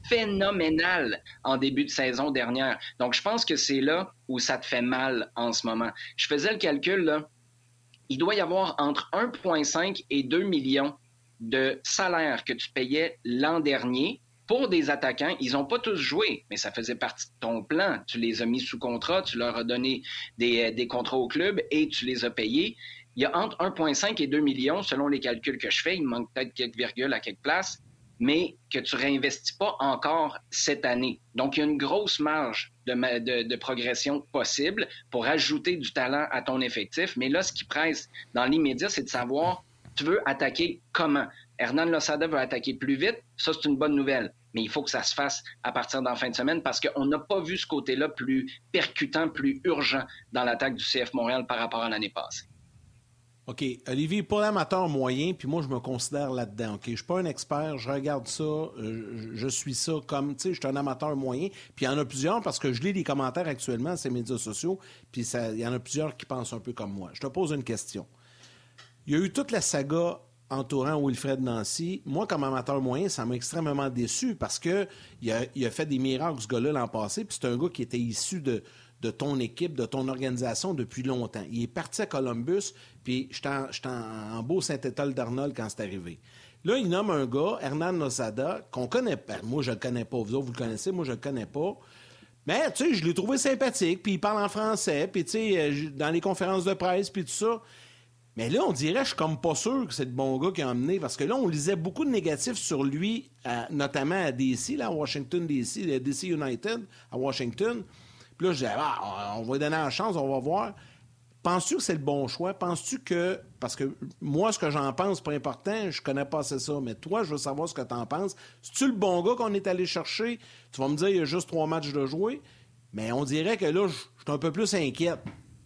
phénoménal en début de saison dernière. Donc, je pense que c'est là où ça te fait mal en ce moment. Je faisais le calcul, là. Il doit y avoir entre un virgule cinq et deux millions de salaires que tu payais l'an dernier pour des attaquants. Ils n'ont pas tous joué, mais ça faisait partie de ton plan. Tu les as mis sous contrat, tu leur as donné des, des contrats au club et tu les as payés. Il y a entre un virgule cinq et deux millions, selon les calculs que je fais. Il me manque peut-être quelques virgules à quelques places, mais que tu réinvestis pas encore cette année. Donc, il y a une grosse marge de, de, de progression possible pour ajouter du talent à ton effectif. Mais là, ce qui presse dans l'immédiat, c'est de savoir, tu veux attaquer comment? Hernan Losada veut attaquer plus vite. Ça, c'est une bonne nouvelle. Mais il faut que ça se fasse à partir d'en fin de semaine parce qu'on n'a pas vu ce côté-là plus percutant, plus urgent dans l'attaque du C F Montréal par rapport à l'année passée. OK. Olivier, pour l'amateur moyen, puis moi, je me considère là-dedans. OK. Je suis pas un expert, je regarde ça, je, je suis ça comme, tu sais, je suis un amateur moyen. Puis il y en a plusieurs, parce que je lis les commentaires actuellement sur les médias sociaux, puis il y en a plusieurs qui pensent un peu comme moi. Je te pose une question. Il y a eu toute la saga entourant Wilfred Nancy. Moi, comme amateur moyen, ça m'a extrêmement déçu parce que il a, il a fait des miracles, ce gars-là, l'an passé, puis c'est un gars qui était issu de... de ton équipe, de ton organisation depuis longtemps. Il est parti à Columbus, puis j'étais en, j'étais en, en beau Saint-Étoile-d'Arnold quand c'est arrivé. Là, il nomme un gars, Hernan Losada, qu'on connaît pas. Moi, je le connais pas. Vous autres, vous le connaissez, moi, je le connais pas. Mais, tu sais, je l'ai trouvé sympathique, puis il parle en français, puis, tu sais, dans les conférences de presse, puis tout ça. Mais là, on dirait, je suis comme pas sûr que c'est le bon gars qui a emmené, parce que là, on lisait beaucoup de négatifs sur lui, à, notamment à D C, là, à Washington, D C, D C United, à Washington. Puis là, je disais, ah, on va lui donner la chance, on va voir. Penses-tu que c'est le bon choix? Penses-tu que... Parce que moi, ce que j'en pense, c'est pas important, je connais pas assez ça, mais toi, je veux savoir ce que t'en penses. C'est-tu le bon gars qu'on est allé chercher? Tu vas me dire, il y a juste trois matchs de jouer, mais on dirait que là, je suis un peu plus inquiète.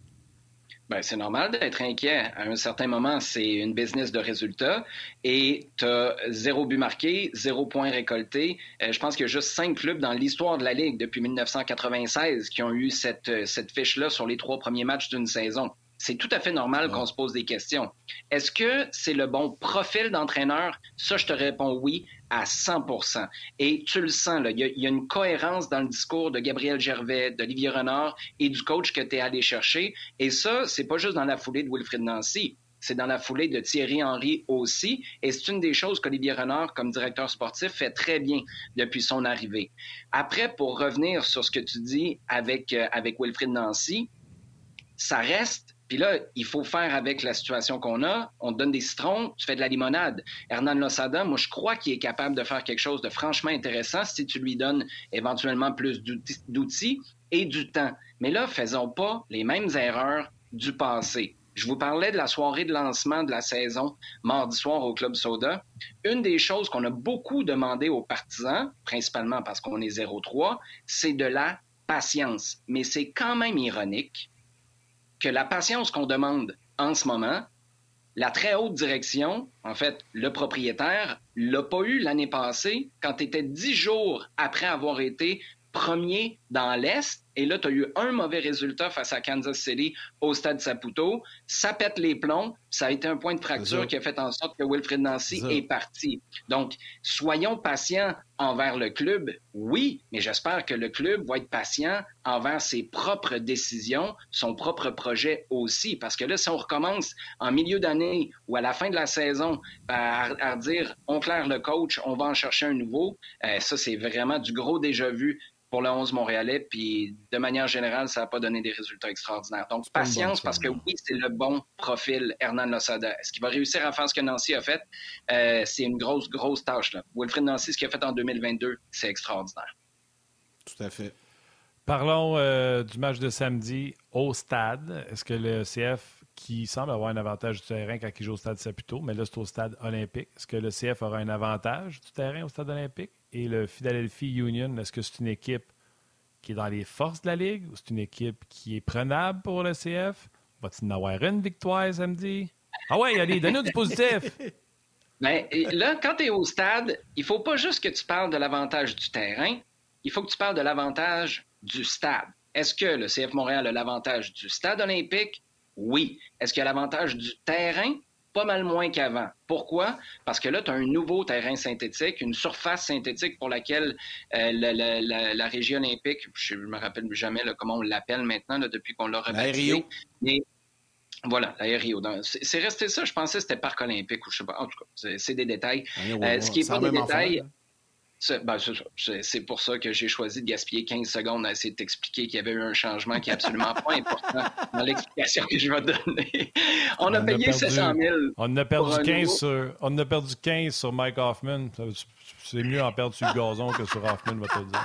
Bien, c'est normal d'être inquiet. À un certain moment, c'est une business de résultats et tu as zéro but marqué, zéro point récolté. Euh, je pense qu'il y a juste cinq clubs dans l'histoire de la Ligue depuis dix-neuf cent quatre-vingt-seize qui ont eu cette, cette fiche-là sur les trois premiers matchs d'une saison. C'est tout à fait normal qu'on se pose des questions. Est-ce que c'est le bon profil d'entraîneur? Ça, je te réponds oui à cent pour cent. Et tu le sens, là, il y a, il y a une cohérence dans le discours de Gabriel Gervais, d'Olivier Renard et du coach que tu es allé chercher. Et ça, c'est pas juste dans la foulée de Wilfrid Nancy. C'est dans la foulée de Thierry Henry aussi. Et c'est une des choses qu'Olivier Renard, comme directeur sportif, fait très bien depuis son arrivée. Après, pour revenir sur ce que tu dis avec, euh, avec Wilfrid Nancy, ça reste... Puis là, il faut faire avec la situation qu'on a. On te donne des citrons, tu fais de la limonade. Hernan Losada, moi, je crois qu'il est capable de faire quelque chose de franchement intéressant si tu lui donnes éventuellement plus d'outils et du temps. Mais là, faisons pas les mêmes erreurs du passé. Je vous parlais de la soirée de lancement de la saison mardi soir au Club Soda. Une des choses qu'on a beaucoup demandé aux partisans, principalement parce qu'on est zéro trois, c'est de la patience. Mais c'est quand même ironique que la patience qu'on demande en ce moment, la très haute direction, en fait, le propriétaire, l'a pas eu l'année passée quand tu étais dix jours après avoir été premier dans l'Est. Et là, tu as eu un mauvais résultat face à Kansas City au Stade Saputo. Ça pète les plombs. Ça a été un point de fracture qui a fait en sorte que Wilfrid Nancy est parti. Donc, soyons patients envers le club, oui, mais j'espère que le club va être patient envers ses propres décisions, son propre projet aussi. Parce que là, si on recommence en milieu d'année ou à la fin de la saison à, à dire « on claire le coach, on va en chercher un nouveau euh, », ça, c'est vraiment du gros déjà-vu pour le onze montréalais, puis de manière générale, ça n'a pas donné des résultats extraordinaires. Donc, patience, parce que oui, c'est le bon profil Hernan Losada. Est-ce qu'il va réussir à faire ce que Nancy a fait? Euh, c'est une grosse, grosse tâche, là. Wilfried Nancy, ce qu'il a fait en deux mille vingt-deux, c'est extraordinaire. Tout à fait. Parlons euh, du match de samedi au stade. Est-ce que le C F, qui semble avoir un avantage du terrain quand il joue au stade Saputo, mais là, c'est au stade olympique, est-ce que le C F aura un avantage du terrain au stade olympique? Et le Philadelphia Union, est-ce que c'est une équipe qui est dans les forces de la Ligue ou c'est une équipe qui est prenable pour le C F? Va-t-il en avoir une victoire samedi? Ah ouais, allez, donne-nous du positif! Bien, là, quand tu es au stade, il faut pas juste que tu parles de l'avantage du terrain, il faut que tu parles de l'avantage du stade. Est-ce que le C F Montréal a l'avantage du stade olympique? Oui. Est-ce qu'il y a l'avantage du terrain? Pas mal moins qu'avant. Pourquoi? Parce que là, tu as un nouveau terrain synthétique, une surface synthétique pour laquelle euh, la, la, la, la régie olympique, je ne me rappelle jamais là, comment on l'appelle maintenant, là, depuis qu'on l'a rebaptisé. Mais voilà, l'aério. C'est, c'est resté ça. Je pensais que c'était Parc olympique ou je sais pas. En tout cas, c'est, c'est des détails. Ouais, ouais, euh, ce qui n'est pas des détails... Affaire, C'est, ben, c'est, c'est pour ça que j'ai choisi de gaspiller quinze secondes à essayer de t'expliquer qu'il y avait eu un changement qui est absolument pas important dans l'explication que je vais donner. On, on a payé sept cent mille. On a perdu quinze sur, on a perdu quinze sur Mike Hoffman. C'est mieux en perdre sur le gazon que sur Hoffman, va te le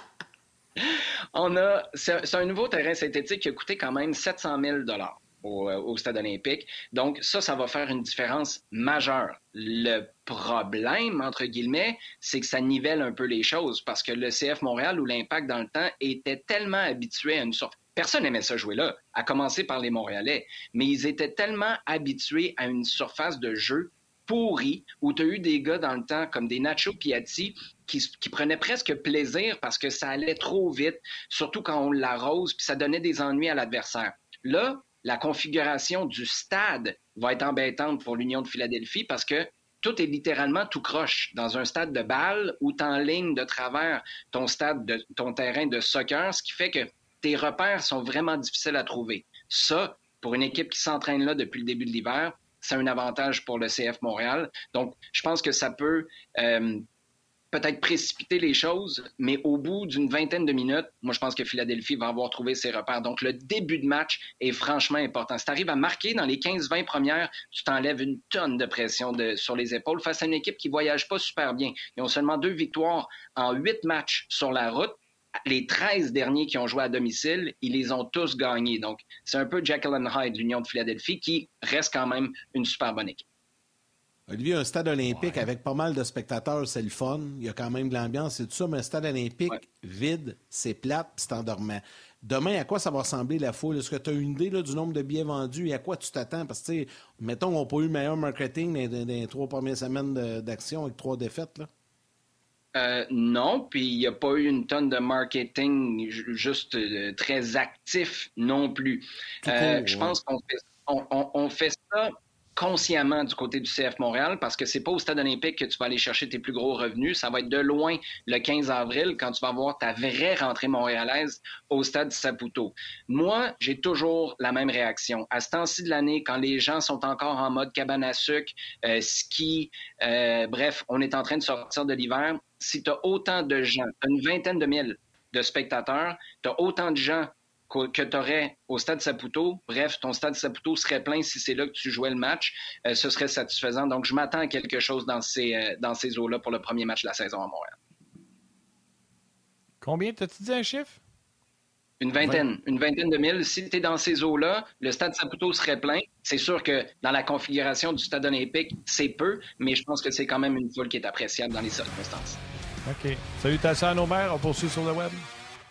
dire. On a, c'est, c'est un nouveau terrain synthétique qui a coûté quand même sept cent mille dollars. Au, au stade olympique. Donc, ça, ça va faire une différence majeure. Le problème, entre guillemets, c'est que ça nivelle un peu les choses parce que le C F Montréal ou l'Impact, dans le temps, était tellement habitué à une sorte... Personne n'aimait ça jouer là, à commencer par les Montréalais, mais ils étaient tellement habitués à une surface de jeu pourrie où tu as eu des gars dans le temps comme des Nacho Piatti qui, qui prenaient presque plaisir parce que ça allait trop vite, surtout quand on l'arrose, puis ça donnait des ennuis à l'adversaire. Là, la configuration du stade va être embêtante pour l'Union de Philadelphie parce que tout est littéralement tout croche. Dans un stade de balle où tu enlignes de travers ton stade, de, ton terrain de soccer, ce qui fait que tes repères sont vraiment difficiles à trouver. Ça, pour une équipe qui s'entraîne là depuis le début de l'hiver, c'est un avantage pour le C F Montréal. Donc, je pense que ça peut... Euh, peut-être précipiter les choses, mais au bout d'une vingtaine de minutes, moi, je pense que Philadelphie va avoir trouvé ses repères. Donc, le début de match est franchement important. Si tu arrives à marquer dans les quinze vingt premières, tu t'enlèves une tonne de pression de, sur les épaules face à une équipe qui ne voyage pas super bien. Ils ont seulement deux victoires en huit matchs sur la route. Les treize derniers qui ont joué à domicile, ils les ont tous gagnés. Donc, c'est un peu Jekyll and Hyde, l'Union de Philadelphie, qui reste quand même une super bonne équipe. Olivier, un stade olympique ouais. avec pas mal de spectateurs, c'est le fun. Il y a quand même de l'ambiance et tout ça, mais un stade olympique ouais. vide, c'est plate puis c'est endormant. Demain, à quoi ça va ressembler la foule? Est-ce que tu as une idée là, du nombre de billets vendus et à quoi tu t'attends? Parce que, tu sais, mettons, on n'a pas eu le meilleur marketing dans, dans, dans les trois premières semaines de, d'action avec trois défaites, là. Euh, non, puis il n'y a pas eu une tonne de marketing juste euh, très actif non plus. Euh, je ouais. pense qu'on fait, on, on, on fait ça consciemment du côté du C F Montréal parce que c'est pas au stade olympique que tu vas aller chercher tes plus gros revenus. Ça va être de loin le quinze avril quand tu vas avoir ta vraie rentrée montréalaise au stade Saputo. Moi, j'ai toujours la même réaction. À ce temps-ci de l'année, quand les gens sont encore en mode cabane à sucre, euh, ski, euh, bref, on est en train de sortir de l'hiver. Si tu as autant de gens, tu as une vingtaine de mille de spectateurs, tu as autant de gens que tu aurais au stade Saputo. Bref, ton stade Saputo serait plein si c'est là que tu jouais le match. Euh, ce serait satisfaisant. Donc, je m'attends à quelque chose dans ces, euh, dans ces eaux-là pour le premier match de la saison à Montréal. Combien t'as-tu dit un chiffre? Une vingtaine. vingt. Une vingtaine de mille. Si tu es dans ces eaux-là, le stade Saputo serait plein. C'est sûr que dans la configuration du stade olympique, c'est peu, mais je pense que c'est quand même une foule qui est appréciable dans les circonstances. OK. Salutations à nos mères. On poursuit sur le web.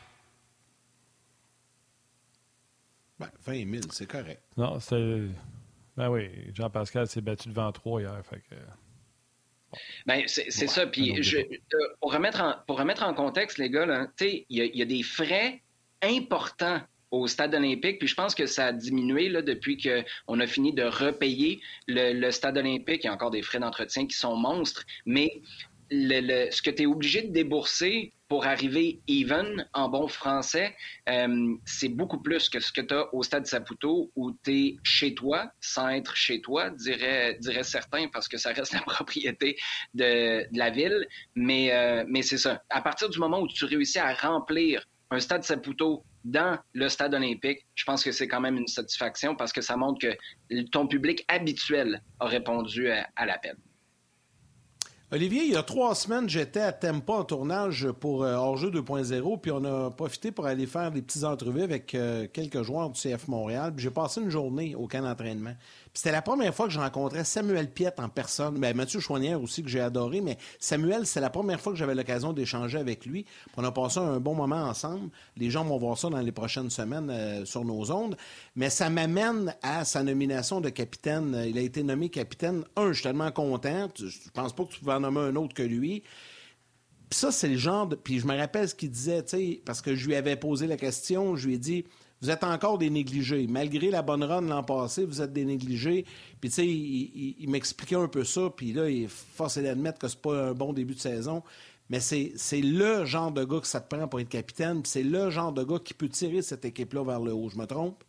Ben, vingt mille, c'est correct. Non, c'est... Ben oui, Jean-Pascal s'est battu devant trois hier. Fait que... Bon. Ben, c'est, c'est ouais, ça. Puis, je, pour, remettre en, pour remettre en contexte, les gars, il y, y a des frais importants au stade olympique, puis je pense que ça a diminué là, depuis qu'on a fini de repayer le, le stade olympique. Il y a encore des frais d'entretien qui sont monstres, mais le, le, ce que tu es obligé de débourser pour arriver even, en bon français, euh, c'est beaucoup plus que ce que tu as au Stade Saputo où tu es chez toi, sans être chez toi, dirait, dirait certains, parce que ça reste la propriété de, de la ville. Mais, euh, mais c'est ça. À partir du moment où tu réussis à remplir un Stade Saputo dans le Stade olympique, je pense que c'est quand même une satisfaction parce que ça montre que ton public habituel a répondu à, à l'appel. Olivier, il y a trois semaines, j'étais à Tampa en tournage pour euh, Hors-jeu deux point zéro, puis on a profité pour aller faire des petites entrevues avec euh, quelques joueurs du C F Montréal. Puis j'ai passé une journée au camp d'entraînement. Puis c'était la première fois que je rencontrais Samuel Piette en personne. Bien, Mathieu Chouanière aussi, que j'ai adoré, mais Samuel, c'est la première fois que j'avais l'occasion d'échanger avec lui. Puis on a passé un bon moment ensemble. Les gens vont voir ça dans les prochaines semaines euh, sur nos ondes. Mais ça m'amène à sa nomination de capitaine. Il a été nommé capitaine. Un, je suis tellement content. Je pense pas que tu pouvais en nommer un autre que lui. Puis ça, c'est le genre de... Puis je me rappelle ce qu'il disait, tu sais, parce que je lui avais posé la question, je lui ai dit, vous êtes encore des négligés. Malgré la bonne run l'an passé, vous êtes des négligés. Puis tu sais, il, il, il m'expliquait un peu ça, puis là, il est forcé d'admettre que c'est pas un bon début de saison. Mais c'est, c'est le genre de gars que ça te prend pour être capitaine, puis c'est le genre de gars qui peut tirer cette équipe-là vers le haut. Je me trompe?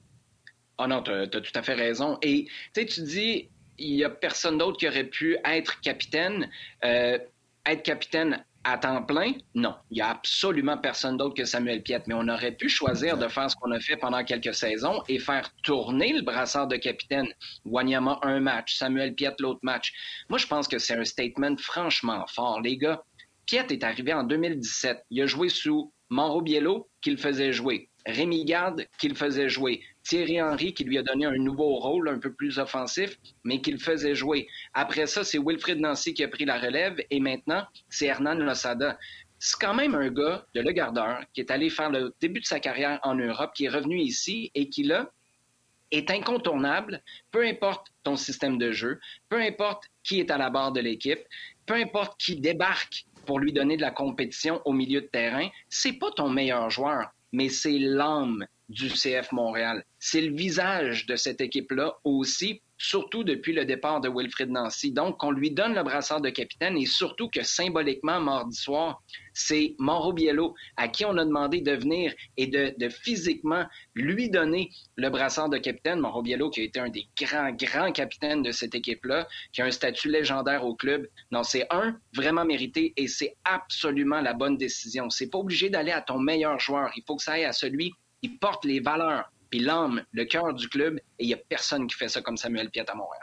Ah oh non, tu as tout à fait raison. Et tu sais, tu dis... il n'y a personne d'autre qui aurait pu être capitaine. Euh, être capitaine à temps plein, non. Il n'y a absolument personne d'autre que Samuel Piette. Mais on aurait pu choisir de faire ce qu'on a fait pendant quelques saisons et faire tourner le brassard de capitaine. Wanyama, un match. Samuel Piette, l'autre match. Moi, je pense que c'est un statement franchement fort. Les gars, Piette est arrivé en deux mille dix-sept. Il a joué sous Mauro Biello, qui le faisait jouer. Rémi Garde, qui le faisait jouer. Thierry Henry, qui lui a donné un nouveau rôle un peu plus offensif, mais qui le faisait jouer. Après ça, c'est Wilfried Nancy qui a pris la relève et maintenant, c'est Hernan Losada. C'est quand même un gars de Le Gardeur qui est allé faire le début de sa carrière en Europe, qui est revenu ici et qui, là, est incontournable, peu importe ton système de jeu, peu importe qui est à la barre de l'équipe, peu importe qui débarque pour lui donner de la compétition au milieu de terrain, c'est pas ton meilleur joueur, mais c'est l'âme du C F Montréal. C'est le visage de cette équipe-là aussi, surtout depuis le départ de Wilfried Nancy. Donc, on lui donne le brassard de capitaine et surtout que symboliquement, mardi soir, c'est Mauro Biello à qui on a demandé de venir et de, de physiquement lui donner le brassard de capitaine. Mauro Biello qui a été un des grands, grands capitaines de cette équipe-là, qui a un statut légendaire au club. Non, c'est un, vraiment mérité et c'est absolument la bonne décision. C'est pas obligé d'aller à ton meilleur joueur. Il faut que ça aille à celui qui porte les valeurs, puis l'âme, le cœur du club, et il n'y a personne qui fait ça comme Samuel Piette à Montréal.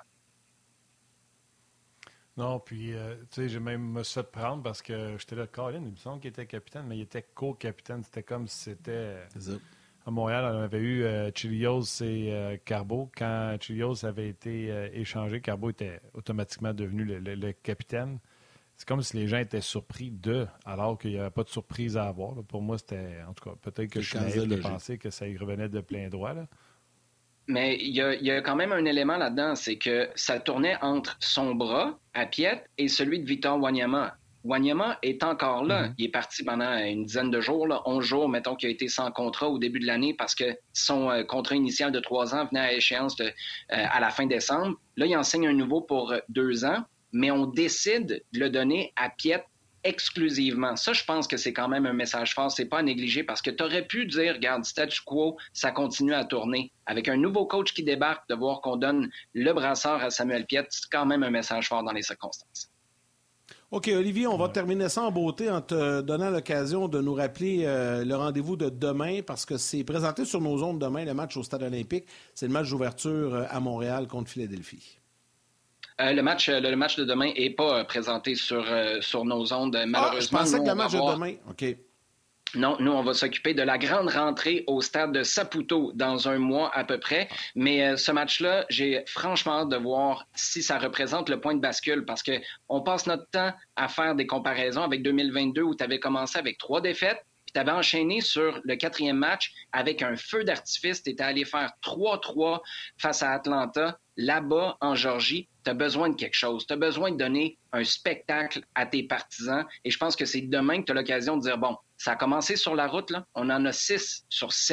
Non, puis, euh, tu sais, j'ai même me suis fait prendre parce que j'étais là, Colin, il me semble qu'il était capitaine, mais il était co-capitaine. C'était comme si c'était... À Montréal, on avait eu euh, Chilios et euh, Carbo. Quand Chilios avait été euh, échangé, Carbo était automatiquement devenu le, le, le capitaine. C'est comme si les gens étaient surpris de, alors qu'il n'y avait pas de surprise à avoir. Là. Pour moi, c'était, en tout cas, peut-être que je suis naïf de penser que ça y revenait de plein droit. Là. Mais il y a, y a quand même un élément là-dedans, c'est que ça tournait entre son bras à Piette et celui de Victor Wanyama. Wanyama est encore là. Mm-hmm. Il est parti pendant une dizaine de jours, là, onze jours, mettons, qu'il a été sans contrat au début de l'année parce que son euh, contrat initial de trois ans venait à échéance de, euh, à la fin décembre. Là, il en signe un nouveau pour euh, deux ans. Mais on décide de le donner à Piette exclusivement. Ça, je pense que c'est quand même un message fort. C'est pas à négliger parce que tu aurais pu dire, regarde, statu quo, ça continue à tourner. Avec un nouveau coach qui débarque, de voir qu'on donne le brassard à Samuel Piette, c'est quand même un message fort dans les circonstances. OK, Olivier, on va terminer ça en beauté en te donnant l'occasion de nous rappeler euh, le rendez-vous de demain parce que c'est présenté sur nos ondes demain, le match au Stade olympique. C'est le match d'ouverture à Montréal contre Philadelphie. Euh, le, match, le, le match de demain n'est pas euh, présenté sur, euh, sur nos ondes, malheureusement. Ah, je pensais nous, que le match avoir... de demain, OK. Non, nous, on va s'occuper de la grande rentrée au stade de Saputo dans un mois à peu près. Mais euh, ce match-là, j'ai franchement hâte de voir si ça représente le point de bascule parce qu'on passe notre temps à faire des comparaisons avec deux mille vingt-deux où tu avais commencé avec trois défaites. Tu avais enchaîné sur le quatrième match avec un feu d'artifice. Tu étais allé faire trois trois face à Atlanta. Là-bas, en Georgie, tu as besoin de quelque chose. Tu as besoin de donner un spectacle à tes partisans. Et je pense que c'est demain que tu as l'occasion de dire, bon, ça a commencé sur la route, là. On en a six sur sept.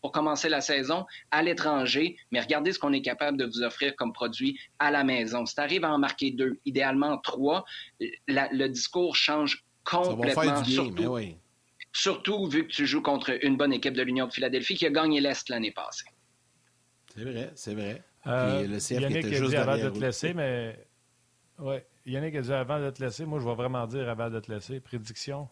pour commencer la saison à l'étranger, mais regardez ce qu'on est capable de vous offrir comme produit à la maison. Si tu arrives à en marquer deux, idéalement trois, la, le discours change complètement. Ça va faire du bien, surtout, mais oui. surtout vu que tu joues contre une bonne équipe de l'Union de Philadelphie qui a gagné l'Est l'année passée. C'est vrai, c'est vrai. Euh, Puis le C F Yannick qui était a juste dit avant derrière de te eux. laisser, mais... Ouais. Yannick a dit avant de te laisser. Moi, je vais vraiment dire avant de te laisser. Prédiction?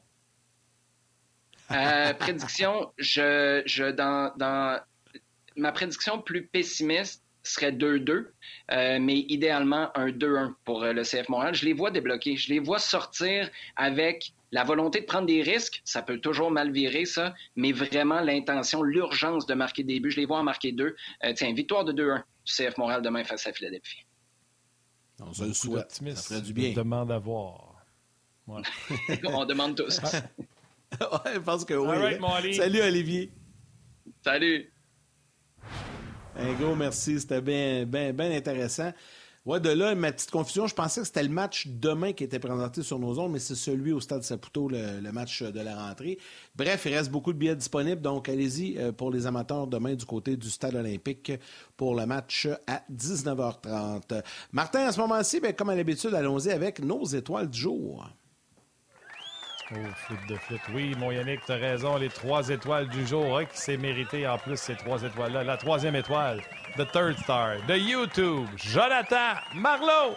Euh, prédiction, je, je dans, dans ma prédiction plus pessimiste serait deux deux, euh, mais idéalement un deux un pour euh, le C F Montréal. Je les vois débloquer, je les vois sortir avec la volonté de prendre des risques. Ça peut toujours mal virer, ça, mais vraiment l'intention, l'urgence de marquer des buts. Je les vois en marquer deux. Euh, tiens, victoire de deux un du C F Montréal demain face à Philadelphie. On se le souhaite. Ça ferait du bien. Je demande à voir. Ouais. On demande tous. Ouais, je pense que oui. All right, hein? mon Ali. Salut, Olivier. Salut! Un gros merci. C'était bien, bien, bien intéressant. Ouais, de là, ma petite confusion, je pensais que c'était le match demain qui était présenté sur nos ondes, mais c'est celui au Stade Saputo, le, le match de la rentrée. Bref, il reste beaucoup de billets disponibles, donc allez-y euh, pour les amateurs demain du côté du Stade olympique pour le match à dix-neuf heures trente. Martin, à ce moment-ci, bien, comme à l'habitude, allons-y avec nos étoiles du jour. Oh, flûte de flûte. Oui, mon Yannick, tu as raison. Les trois étoiles du jour, hein, qui s'est mérité en plus ces trois étoiles-là. La troisième étoile, The Third Star, de YouTube, Jonathan Marleau.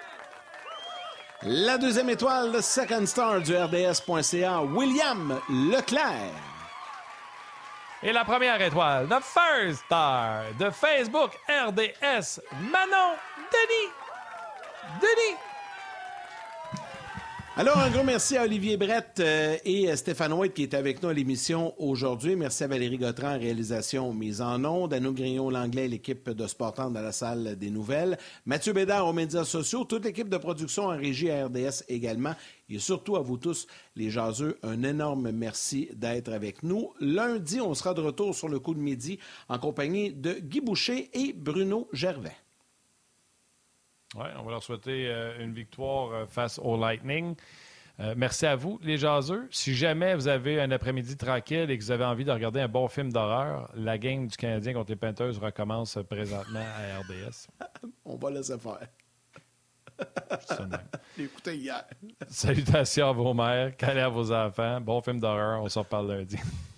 La deuxième étoile, le Second Star du R D S point C A, William Leclerc. Et la première étoile, The First Star, de Facebook R D S, Manon Denis. Denis. Alors, un gros merci à Olivier Brett euh, et Stéphane White qui est avec nous à l'émission aujourd'hui. Merci à Valérie Gautran, réalisation mise en ondes, à nous Grignon-Langlais, l'équipe de Sportante dans la salle des nouvelles, Mathieu Bédard aux médias sociaux, toute l'équipe de production en régie à R D S également, et surtout à vous tous, les jaseux, un énorme merci d'être avec nous. Lundi, on sera de retour sur le coup de midi en compagnie de Guy Boucher et Bruno Gervais. Oui, on va leur souhaiter euh, une victoire euh, face au Lightning. Euh, merci à vous, les jaseux. Si jamais vous avez un après-midi tranquille et que vous avez envie de regarder un bon film d'horreur, la game du Canadien contre les Panthers recommence présentement à R D S. On va laisser faire. Écoutez hier. Salutations à vos mères, câlez à vos enfants. Bon film d'horreur. On se reparle lundi.